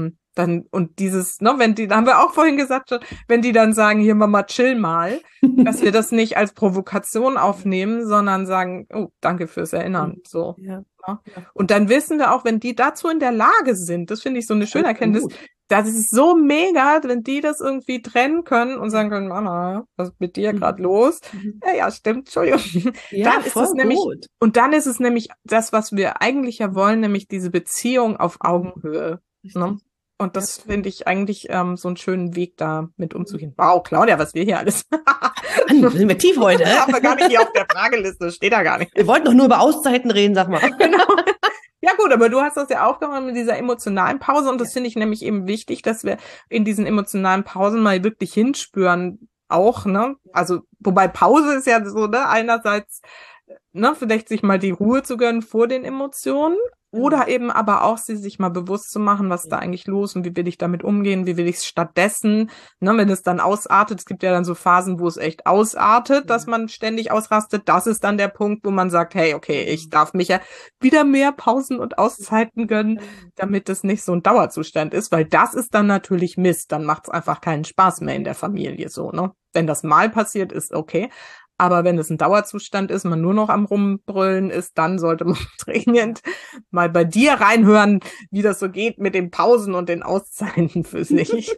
und dieses, ne, da haben wir auch vorhin gesagt, wenn die dann sagen, hier Mama, chill mal, dass wir das nicht als Provokation aufnehmen, sondern sagen, oh, danke fürs Erinnern, so. Ja. Ja. Und dann wissen wir auch, wenn die dazu in der Lage sind, das finde ich so eine schöne Erkenntnis, das ist so mega, wenn die das irgendwie trennen können und sagen können, Mama, was ist mit dir gerade los? Ja, stimmt, Entschuldigung. Ja, dann ist es nämlich, und dann ist es nämlich das, was wir eigentlich ja wollen, nämlich diese Beziehung auf Augenhöhe. Ne? Und das finde ich eigentlich so einen schönen Weg, da mit umzugehen. Wow, Claudia, was wir hier alles. Sind wir tief heute? Das haben wir gar nicht hier auf der Frageliste, steht da gar nicht. Wir wollten doch nur über Auszeiten reden, sag mal. Genau. Ja gut, aber du hast das ja aufgemacht mit dieser emotionalen Pause und das finde ich nämlich eben wichtig, dass wir in diesen emotionalen Pausen mal wirklich hinspüren auch, ne? Also, wobei Pause ist ja so, ne? Einerseits, ne, vielleicht sich mal die Ruhe zu gönnen vor den Emotionen. Oder eben aber auch sie sich mal bewusst zu machen, was ist da eigentlich los und wie will ich damit umgehen, wie will ich es stattdessen, ne, wenn es dann ausartet, es gibt ja dann so Phasen, wo es echt ausartet, dass man ständig ausrastet, das ist dann der Punkt, wo man sagt, hey, okay, ich darf mich ja wieder mehr Pausen und Auszeiten gönnen, damit es nicht so ein Dauerzustand ist, weil das ist dann natürlich Mist, dann macht es einfach keinen Spaß mehr in der Familie so, ne. Wenn das mal passiert, ist okay. Aber wenn es ein Dauerzustand ist, man nur noch am Rumbrüllen ist, dann sollte man dringend mal bei dir reinhören, wie das so geht mit den Pausen und den Auszeiten für sich.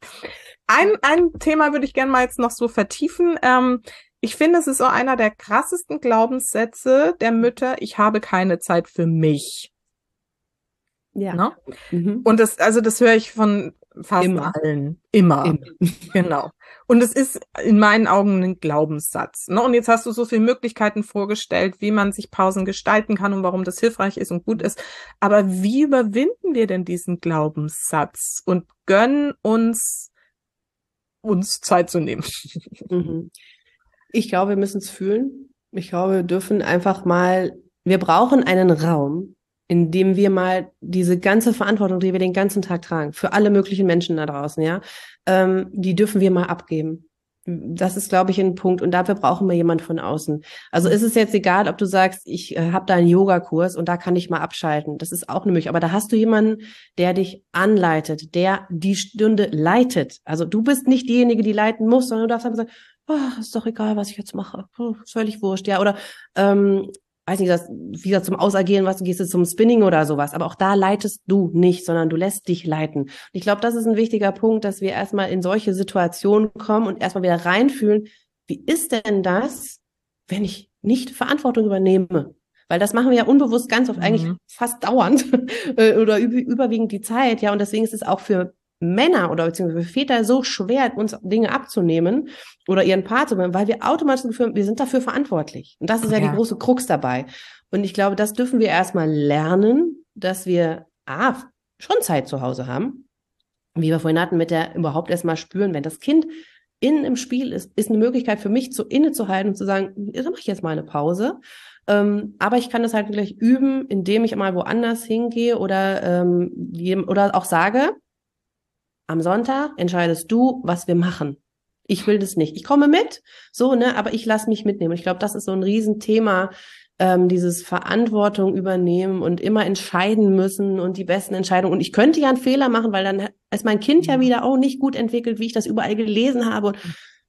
Ein Thema würde ich gerne mal jetzt noch so vertiefen. Ich finde, es ist auch einer der krassesten Glaubenssätze der Mütter. Ich habe keine Zeit für mich. Ja. Ne? Mhm. Und das höre ich von fast allen. Immer. Genau. Und es ist in meinen Augen ein Glaubenssatz. Ne? Und jetzt hast du so viele Möglichkeiten vorgestellt, wie man sich Pausen gestalten kann und warum das hilfreich ist und gut ist. Aber wie überwinden wir denn diesen Glaubenssatz und gönnen uns Zeit zu nehmen? Mhm. Ich glaube, wir müssen es fühlen. Ich glaube, wir dürfen einfach mal, wir brauchen einen Raum, in dem wir mal diese ganze Verantwortung, die wir den ganzen Tag tragen, für alle möglichen Menschen da draußen, ja, die dürfen wir mal abgeben. Das ist, glaube ich, ein Punkt. Und dafür brauchen wir jemand von außen. Also ist es jetzt egal, ob du sagst, ich habe da einen Yogakurs und da kann ich mal abschalten. Das ist auch eine Möglichkeit. Aber da hast du jemanden, der dich anleitet, der die Stunde leitet. Also du bist nicht diejenige, die leiten muss, sondern du darfst einfach sagen, oh, ist doch egal, was ich jetzt mache. Oh, völlig wurscht, ja. Oder weiß nicht, wie gesagt, zum Ausagieren, was gehst du zum Spinning oder sowas. Aber auch da leitest du nicht, sondern du lässt dich leiten. Und ich glaube, das ist ein wichtiger Punkt, dass wir erstmal in solche Situationen kommen und erstmal wieder reinfühlen, wie ist denn das, wenn ich nicht Verantwortung übernehme? Weil das machen wir ja unbewusst ganz oft, eigentlich fast dauernd oder überwiegend die Zeit. Ja, und deswegen ist es auch für Männer oder beziehungsweise für Väter so schwer, uns Dinge abzunehmen oder ihren Part zu machen, weil wir automatisch das Gefühl haben, wir sind dafür verantwortlich. Und das ist ja die große Krux dabei. Und ich glaube, das dürfen wir erstmal lernen, dass wir schon Zeit zu Hause haben, wie wir vorhin hatten, mit der überhaupt erstmal spüren, wenn das Kind im Spiel ist eine Möglichkeit für mich, innezuhalten und zu sagen, dann mache ich jetzt mal eine Pause. Aber ich kann das halt gleich üben, indem ich mal woanders hingehe oder auch sage, am Sonntag entscheidest du, was wir machen. Ich will das nicht. Ich komme mit, so, ne, aber ich lasse mich mitnehmen. Ich glaube, das ist so ein Riesenthema, dieses Verantwortung übernehmen und immer entscheiden müssen und die besten Entscheidungen. Und ich könnte ja einen Fehler machen, weil dann ist mein Kind ja wieder auch nicht gut entwickelt, wie ich das überall gelesen habe. Und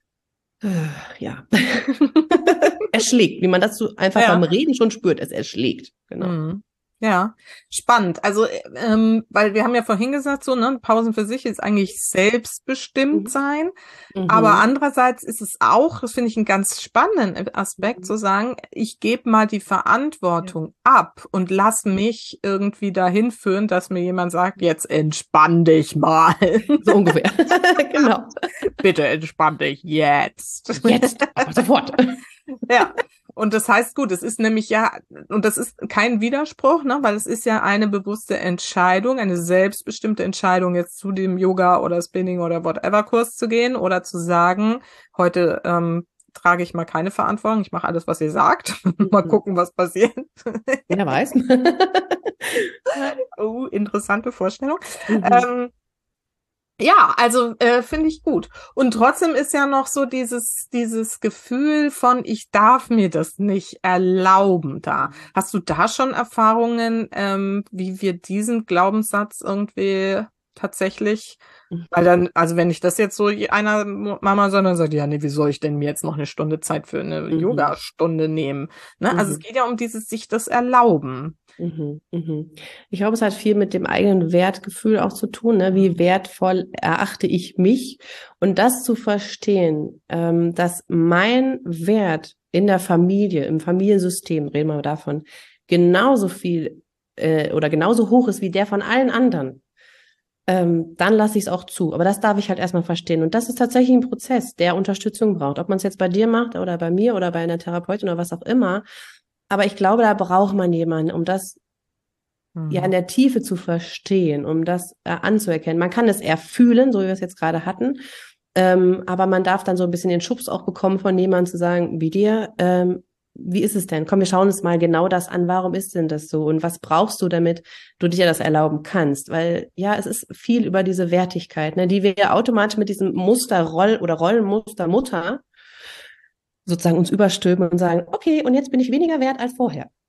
ja, erschlägt, wie man das so einfach beim Reden schon spürt, es erschlägt. Genau. Ja, spannend. Also, weil wir haben ja vorhin gesagt, so, ne, Pausen für sich ist eigentlich selbstbestimmt sein. Aber andererseits ist es auch, das finde ich einen ganz spannenden Aspekt, zu sagen, ich gebe mal die Verantwortung ab und lass mich irgendwie dahin führen, dass mir jemand sagt, jetzt entspann dich mal. So ungefähr. Genau. Bitte entspann dich jetzt. Jetzt, aber sofort. Ja. Und das heißt, gut, es ist nämlich und das ist kein Widerspruch, ne, weil es ist ja eine bewusste Entscheidung, eine selbstbestimmte Entscheidung, jetzt zu dem Yoga oder Spinning oder whatever Kurs zu gehen oder zu sagen, heute trage ich mal keine Verantwortung, ich mache alles, was ihr sagt. Mal gucken, was passiert. Wer weiß. Oh, interessante Vorstellung. Ja, also finde ich gut. Und trotzdem ist ja noch so dieses Gefühl von, ich darf mir das nicht erlauben da. Hast du da schon Erfahrungen, wie wir diesen Glaubenssatz irgendwie tatsächlich, weil dann, also wenn ich das jetzt so einer Mama sondern sagt, ja, nee, wie soll ich denn mir jetzt noch eine Stunde Zeit für eine Yoga-Stunde nehmen? Ne? Also es geht ja um dieses sich das erlauben. Ich glaube, es hat viel mit dem eigenen Wertgefühl auch zu tun, ne? Wie wertvoll erachte ich mich? Und das zu verstehen, dass mein Wert in der Familie, im Familiensystem, reden wir davon, genauso viel oder genauso hoch ist wie der von allen anderen, dann lasse ich es auch zu. Aber das darf ich halt erstmal verstehen. Und das ist tatsächlich ein Prozess, der Unterstützung braucht. Ob man es jetzt bei dir macht oder bei mir oder bei einer Therapeutin oder was auch immer. Aber ich glaube, da braucht man jemanden, um das ja in der Tiefe zu verstehen, um das anzuerkennen. Man kann es eher fühlen, so wie wir es jetzt gerade hatten. Aber man darf dann so ein bisschen den Schubs auch bekommen von jemandem zu sagen, wie dir, wie ist es denn? Komm, wir schauen uns mal genau das an. Warum ist denn das so? Und was brauchst du, damit du dir das erlauben kannst? Weil, ja, es ist viel über diese Wertigkeit, ne, die wir ja automatisch mit diesem Rollenmuster Mutter sozusagen uns überstülpen und sagen, okay, und jetzt bin ich weniger wert als vorher.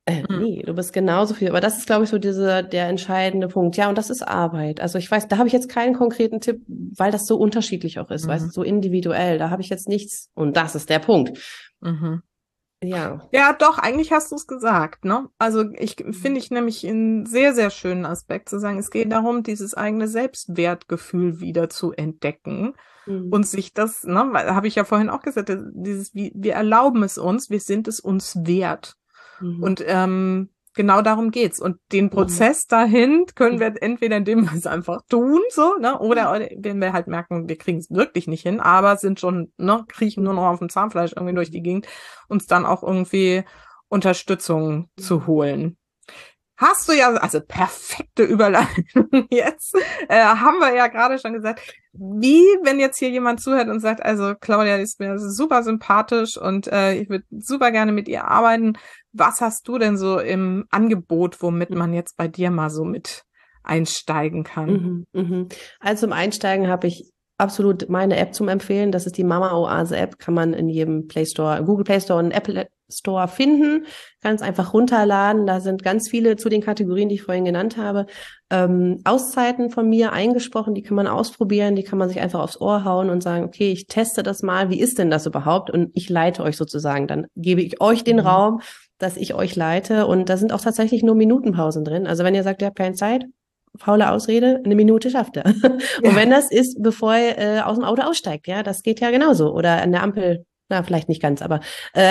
Nee, du bist genauso viel. Aber das ist, glaube ich, so der entscheidende Punkt. Ja, und das ist Arbeit. Also ich weiß, da habe ich jetzt keinen konkreten Tipp, weil das so unterschiedlich auch ist, weißt du, so individuell. Da habe ich jetzt nichts. Und das ist der Punkt. Mhm. Ja. Ja, doch, eigentlich hast du es gesagt, ne? Also finde ich nämlich einen sehr, sehr schönen Aspekt zu sagen, es geht darum, dieses eigene Selbstwertgefühl wieder zu entdecken und sich das, ne, habe ich ja vorhin auch gesagt, wir erlauben es uns, wir sind es uns wert. Und genau darum geht's. Und den Prozess dahin können wir entweder, indem wir es einfach tun, so, ne, oder wenn wir halt merken, wir kriegen es wirklich nicht hin, aber sind schon, ne, kriechen nur noch auf dem Zahnfleisch irgendwie durch die Gegend, uns dann auch irgendwie Unterstützung zu holen. Hast du ja, also perfekte Überleitung jetzt, haben wir ja gerade schon gesagt, wie, wenn jetzt hier jemand zuhört und sagt, also Claudia ist mir super sympathisch und ich würde super gerne mit ihr arbeiten. Was hast du denn so im Angebot, womit man jetzt bei dir mal so mit einsteigen kann? Also zum Einsteigen habe ich absolut meine App zum Empfehlen. Das ist die Mama Oase App. Kann man in jedem Play Store, Google Play Store und Apple Store finden. Ganz einfach runterladen. Da sind ganz viele zu den Kategorien, die ich vorhin genannt habe, Auszeiten von mir eingesprochen. Die kann man ausprobieren. Die kann man sich einfach aufs Ohr hauen und sagen, okay, ich teste das mal. Wie ist denn das überhaupt? Und ich leite euch sozusagen. Dann gebe ich euch den Raum, dass ich euch leite. Und da sind auch tatsächlich nur Minutenpausen drin. Also wenn ihr sagt, ihr habt keine Zeit, faule Ausrede, 1 Minute schafft er. Ja. Und wenn das ist, bevor er aus dem Auto aussteigt, ja, das geht ja genauso. Oder an der Ampel, na, vielleicht nicht ganz, aber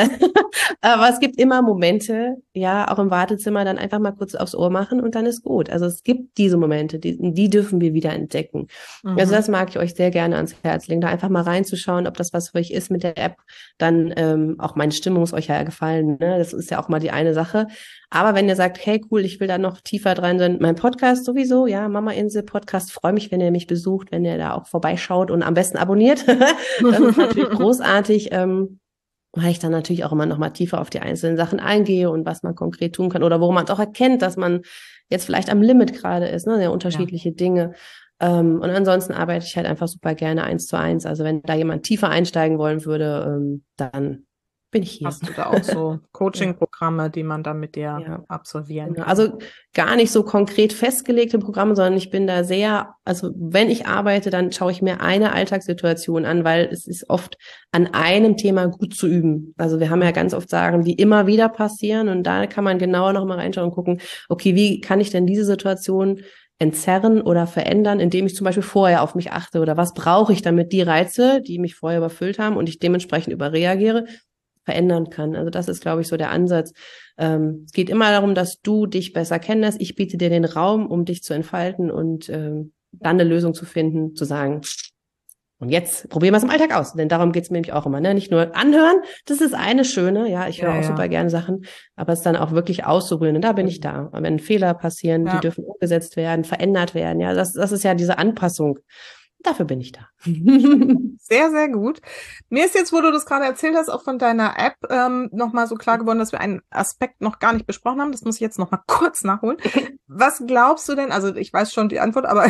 es gibt immer Momente, ja, auch im Wartezimmer dann einfach mal kurz aufs Ohr machen und dann ist gut. Also es gibt diese Momente, die dürfen wir wieder entdecken. Also das mag ich euch sehr gerne ans Herz legen, da einfach mal reinzuschauen, ob das was für euch ist mit der App. Dann auch meine Stimmung ist euch ja gefallen, ne? Das ist ja auch mal die eine Sache. Aber wenn ihr sagt, hey cool, ich will da noch tiefer dran sein, mein Podcast sowieso, ja, Mama Insel Podcast, freue mich, wenn ihr mich besucht, wenn ihr da auch vorbeischaut und am besten abonniert. Das ist natürlich großartig, weil ich dann natürlich auch immer noch mal tiefer auf die einzelnen Sachen eingehe und was man konkret tun kann oder worum man auch erkennt, dass man jetzt vielleicht am Limit gerade ist, ne, sehr unterschiedliche Dinge. Und ansonsten arbeite ich halt einfach super gerne 1:1. Also wenn da jemand tiefer einsteigen wollen würde, dann bin ich hier. Hast du da auch so Coaching-Programme, die man dann mit dir absolvieren kann? Also gar nicht so konkret festgelegte Programme, sondern ich bin da sehr, also wenn ich arbeite, dann schaue ich mir eine Alltagssituation an, weil es ist oft an einem Thema gut zu üben. Also wir haben ja ganz oft Sachen, die immer wieder passieren und da kann man genauer noch mal reinschauen und gucken, okay, wie kann ich denn diese Situation entzerren oder verändern, indem ich zum Beispiel vorher auf mich achte oder was brauche ich, damit die Reize, die mich vorher überfüllt haben und ich dementsprechend überreagiere, verändern kann. Also das ist, glaube ich, so der Ansatz. Es geht immer darum, dass du dich besser kennst. Ich biete dir den Raum, um dich zu entfalten und dann eine Lösung zu finden, zu sagen, und jetzt probieren wir es im Alltag aus. Denn darum geht es mir nämlich auch immer. Ne? Nicht nur anhören, das ist eine schöne, ja, ich höre auch super gerne Sachen, aber es dann auch wirklich auszuprobieren. Und da bin ich da. Und wenn Fehler passieren, die dürfen umgesetzt werden, verändert werden. Ja, das ist ja diese Anpassung. Dafür bin ich da. Sehr, sehr gut. Mir ist jetzt, wo du das gerade erzählt hast, auch von deiner App nochmal so klar geworden, dass wir einen Aspekt noch gar nicht besprochen haben. Das muss ich jetzt nochmal kurz nachholen. Was glaubst du denn, also ich weiß schon die Antwort, aber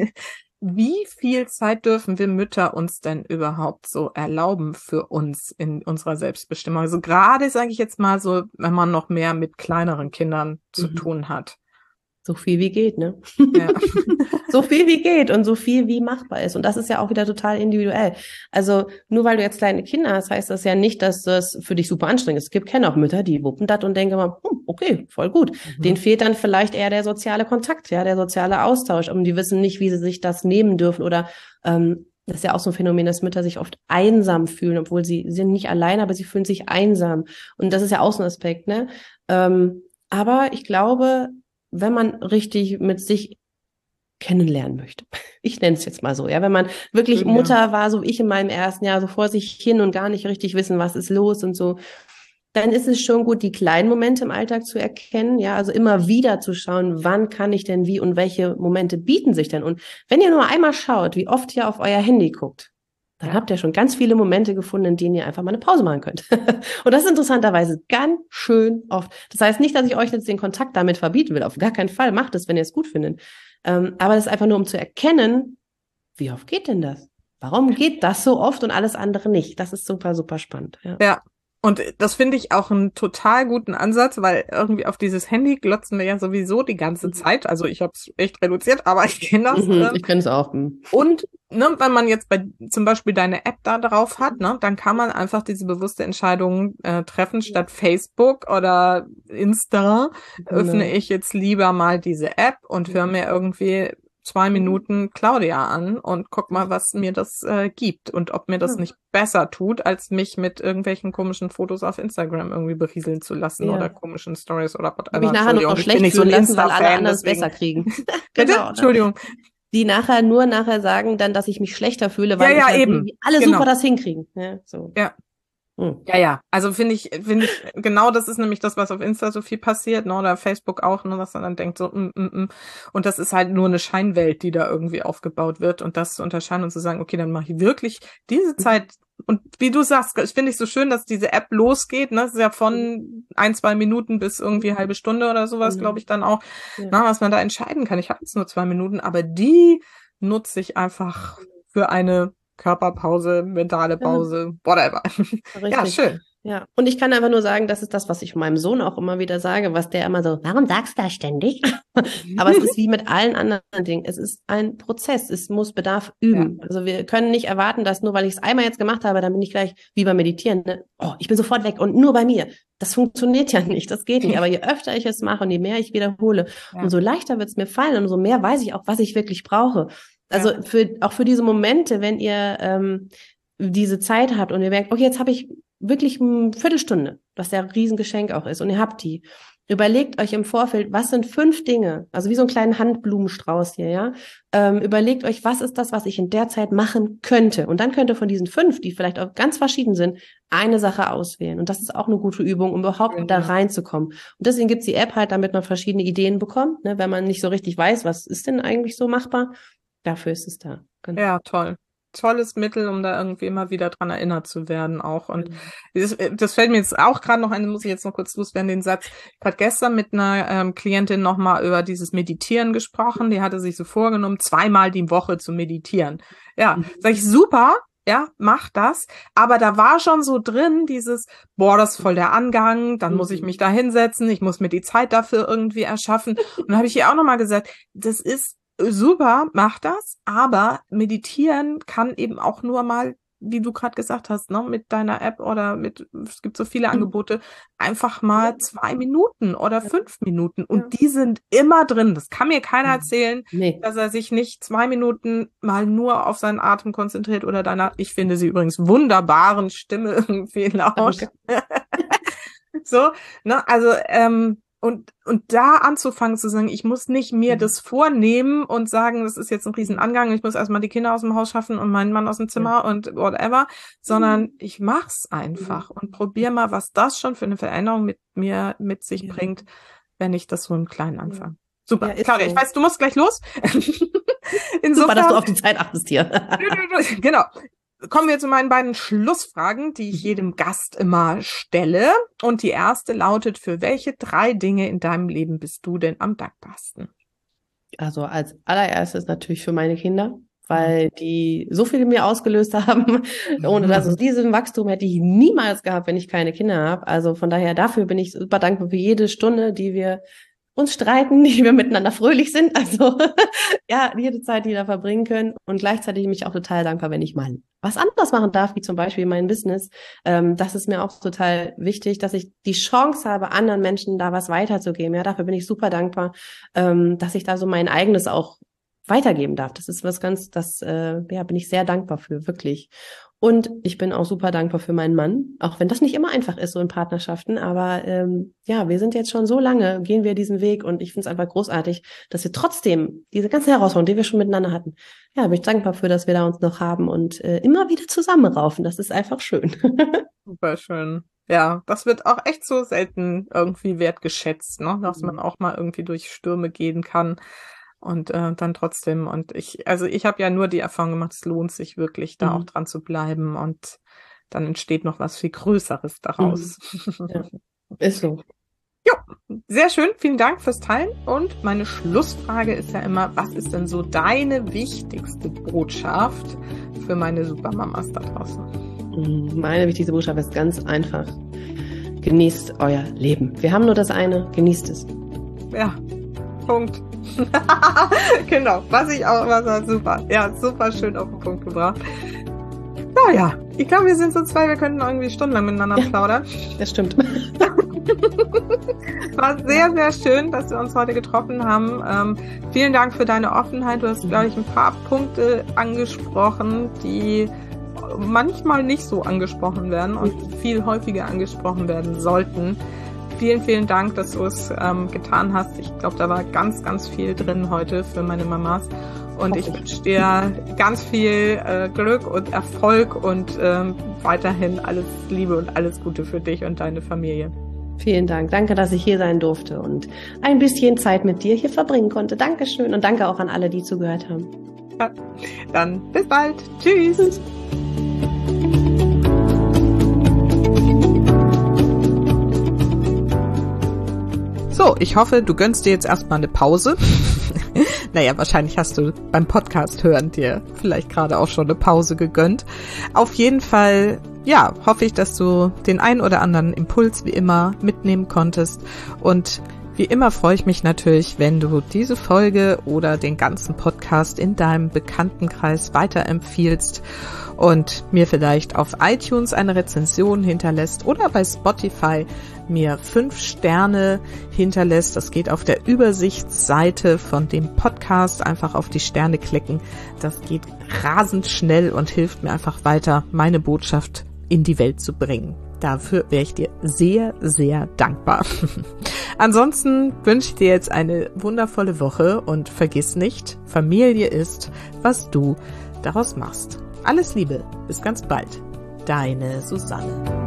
wie viel Zeit dürfen wir Mütter uns denn überhaupt so erlauben für uns in unserer Selbstbestimmung? Also gerade, sage ich jetzt mal so, wenn man noch mehr mit kleineren Kindern zu tun hat. So viel wie geht, ne? Ja. So viel wie geht und so viel wie machbar ist. Und das ist ja auch wieder total individuell. Also nur weil du jetzt kleine Kinder hast, heißt das ja nicht, dass das für dich super anstrengend ist. Es gibt kenne auch Mütter, die wuppen das und denken mal, okay, voll gut. Denen fehlt dann vielleicht eher der soziale Kontakt, ja, der soziale Austausch. Und die wissen nicht, wie sie sich das nehmen dürfen. Oder das ist ja auch so ein Phänomen, dass Mütter sich oft einsam fühlen, obwohl sie sind nicht alleine, aber sie fühlen sich einsam. Und das ist ja auch so ein Aspekt, ne? Aber ich glaube, wenn man richtig mit sich kennenlernen möchte. Ich nenne es jetzt mal so, ja, wenn man wirklich Mutter war, so wie ich in meinem ersten Jahr, so vor sich hin und gar nicht richtig wissen, was ist los und so, dann ist es schon gut, die kleinen Momente im Alltag zu erkennen, ja, also immer wieder zu schauen, wann kann ich denn wie und welche Momente bieten sich denn? Und wenn ihr nur einmal schaut, wie oft ihr auf euer Handy guckt, dann habt ihr schon ganz viele Momente gefunden, in denen ihr einfach mal eine Pause machen könnt. Und das ist interessanterweise ganz schön oft. Das heißt nicht, dass ich euch jetzt den Kontakt damit verbieten will. Auf gar keinen Fall. Macht es, wenn ihr es gut findet. Aber das ist einfach nur, um zu erkennen, wie oft geht denn das? Warum geht das so oft und alles andere nicht? Das ist super, super spannend. Ja. Und das finde ich auch einen total guten Ansatz, weil irgendwie auf dieses Handy glotzen wir ja sowieso die ganze Zeit. Also ich habe es echt reduziert, aber ich kenne das. Ich kenne es auch. Und wenn man jetzt zum Beispiel deine App da drauf hat, dann kann man einfach diese bewusste Entscheidung treffen. Statt Facebook oder Insta öffne ich jetzt lieber mal diese App und höre mir irgendwie 2 Minuten Claudia an und guck mal, was mir das gibt und ob mir das nicht besser tut, als mich mit irgendwelchen komischen Fotos auf Instagram irgendwie berieseln zu lassen oder komischen Stories oder whatever. Mich nachher nur noch schlecht fühlen lassen, weil alle anderen es besser kriegen. Bitte? Genau, Entschuldigung. Die nachher sagen dann, dass ich mich schlechter fühle, weil alle super das hinkriegen. Ja, so. Ja. Ja. Also finde ich, genau das ist nämlich das, was auf Insta so viel passiert, ne, oder Facebook auch, ne, dass man dann denkt so, Und das ist halt nur eine Scheinwelt, die da irgendwie aufgebaut wird und das zu unterscheiden und zu sagen, okay, dann mache ich wirklich diese Zeit. Und wie du sagst, finde ich so schön, dass diese App losgeht, ne, das ist ja von 1-2 Minuten bis irgendwie halbe Stunde oder sowas, glaube ich dann auch, was man da entscheiden kann. Ich habe jetzt nur 2 Minuten, aber die nutze ich einfach für eine Körperpause, mentale Pause, whatever. Richtig. Ja, schön. Ja, und ich kann einfach nur sagen, das ist das, was ich meinem Sohn auch immer wieder sage, was der immer so, warum sagst du das ständig? Aber es ist wie mit allen anderen Dingen. Es ist ein Prozess. Es bedarf üben. Ja. Also wir können nicht erwarten, dass nur weil ich es einmal jetzt gemacht habe, dann bin ich gleich wie beim Meditieren. Ne? Oh, ich bin sofort weg und nur bei mir. Das funktioniert ja nicht. Das geht nicht. Aber je öfter ich es mache und je mehr ich wiederhole, umso leichter wird es mir fallen und umso mehr weiß ich auch, was ich wirklich brauche. Also auch für diese Momente, wenn ihr diese Zeit habt und ihr merkt, okay, jetzt habe ich wirklich eine Viertelstunde, was ja ein Riesengeschenk auch ist, und ihr habt die. Überlegt euch im Vorfeld, was sind 5 Dinge, also wie so einen kleinen Handblumenstrauß hier, ja. Überlegt euch, was ist das, was ich in der Zeit machen könnte. Und dann könnt ihr von diesen 5, die vielleicht auch ganz verschieden sind, eine Sache auswählen. Und das ist auch eine gute Übung, um überhaupt da reinzukommen. Und deswegen gibt's die App halt, damit man verschiedene Ideen bekommt, ne, wenn man nicht so richtig weiß, was ist denn eigentlich so machbar. Dafür ist es da. Genau. Ja, toll. Tolles Mittel, um da irgendwie immer wieder dran erinnert zu werden auch. Und das fällt mir jetzt auch gerade noch ein, muss ich jetzt noch kurz loswerden, den Satz. Ich habe gerade mit einer Klientin nochmal über dieses Meditieren gesprochen. Die hatte sich so vorgenommen, 2-mal die Woche zu meditieren. Ja, sag ich, super, ja, mach das. Aber da war schon so drin dieses, das ist voll der Angang, dann muss ich mich da hinsetzen, ich muss mir die Zeit dafür irgendwie erschaffen. Und dann habe ich ihr auch nochmal gesagt, das ist super, mach das, aber meditieren kann eben auch nur mal, wie du gerade gesagt hast, ne, mit deiner App oder es gibt so viele Angebote, einfach mal 2 Minuten oder 5 Minuten und die sind immer drin. Das kann mir keiner erzählen, dass er sich nicht 2 Minuten mal nur auf seinen Atem konzentriert oder deiner, ich finde sie übrigens wunderbaren Stimme irgendwie lauscht. So, ne, also, und da anzufangen zu sagen, ich muss nicht mir das vornehmen und sagen, das ist jetzt ein Riesenangang, ich muss erstmal die Kinder aus dem Haus schaffen und meinen Mann aus dem Zimmer und whatever, sondern ich mach's einfach und probiere mal, was das schon für eine Veränderung mit sich bringt, wenn ich das so im Kleinen anfange. Super. Claudia, ich weiß, du musst gleich los. Insofern, super, dass du auf die Zeit achtest hier. Genau. Kommen wir zu meinen beiden Schlussfragen, die ich jedem Gast immer stelle. Und die erste lautet, für welche 3 Dinge in deinem Leben bist du denn am dankbarsten? Also als allererstes natürlich für meine Kinder, weil die so viel in mir ausgelöst haben. Ohne das, diesen Wachstum hätte ich niemals gehabt, wenn ich keine Kinder habe. Also von daher, dafür bin ich super dankbar für jede Stunde, die wir uns streiten, die wir miteinander fröhlich sind. Also ja, jede Zeit, die wir da verbringen können. Und gleichzeitig bin ich auch total dankbar, wenn ich mal was anderes machen darf, wie zum Beispiel mein Business. Das ist mir auch total wichtig, dass ich die Chance habe, anderen Menschen da was weiterzugeben. Ja, dafür bin ich super dankbar, dass ich da so mein eigenes auch weitergeben darf. Das ist was ganz, bin ich sehr dankbar für, wirklich. Und ich bin auch super dankbar für meinen Mann, auch wenn das nicht immer einfach ist, so in Partnerschaften. Aber wir sind jetzt schon so lange, gehen wir diesen Weg und ich finde es einfach großartig, dass wir trotzdem diese ganzen Herausforderungen, die wir schon miteinander hatten, bin ich dankbar für, dass wir da uns noch haben und immer wieder zusammenraufen. Das ist einfach schön. Super schön. Ja, das wird auch echt so selten irgendwie wertgeschätzt, ne? Dass man auch mal irgendwie durch Stürme gehen kann. Und dann trotzdem, und ich habe ja nur die Erfahrung gemacht, es lohnt sich wirklich, da auch dran zu bleiben und dann entsteht noch was viel Größeres daraus. Ja, ist so. Jo, sehr schön, vielen Dank fürs Teilen und meine Schlussfrage ist ja immer, was ist denn so deine wichtigste Botschaft für meine Supermamas da draußen? Meine wichtigste Botschaft ist ganz einfach. Genießt euer Leben. Wir haben nur das eine, genießt es. Ja, Punkt. Genau, was ich auch immer sage, super. Ja, super schön auf den Punkt gebracht. Ja, ich glaube, wir sind so zwei, wir könnten irgendwie stundenlang miteinander plaudern. Das stimmt. War sehr, sehr schön, dass wir uns heute getroffen haben. Vielen Dank für deine Offenheit. Du hast, glaube ich, ein paar Punkte angesprochen, die manchmal nicht so angesprochen werden und viel häufiger angesprochen werden sollten. Vielen, vielen Dank, dass du es getan hast. Ich glaube, da war ganz, ganz viel drin heute für meine Mamas. Und ich wünsche dir ganz viel Glück und Erfolg und weiterhin alles Liebe und alles Gute für dich und deine Familie. Vielen Dank. Danke, dass ich hier sein durfte und ein bisschen Zeit mit dir hier verbringen konnte. Dankeschön und danke auch an alle, die zugehört haben. Ja, dann bis bald. Tschüss. So, ich hoffe, du gönnst dir jetzt erstmal eine Pause. Naja, wahrscheinlich hast du beim Podcast hören dir vielleicht gerade auch schon eine Pause gegönnt. Auf jeden Fall, ja, hoffe ich, dass du den ein oder anderen Impuls wie immer mitnehmen konntest. Und wie immer freue ich mich natürlich, wenn du diese Folge oder den ganzen Podcast in deinem Bekanntenkreis weiterempfiehlst und mir vielleicht auf iTunes eine Rezension hinterlässt oder bei Spotify mir 5 Sterne hinterlässt. Das geht auf der Übersichtsseite von dem Podcast. Einfach auf die Sterne klicken. Das geht rasend schnell und hilft mir einfach weiter, meine Botschaft in die Welt zu bringen. Dafür wäre ich dir sehr, sehr dankbar. Ansonsten wünsche ich dir jetzt eine wundervolle Woche und vergiss nicht, Familie ist, was du daraus machst. Alles Liebe, bis ganz bald. Deine Susanne.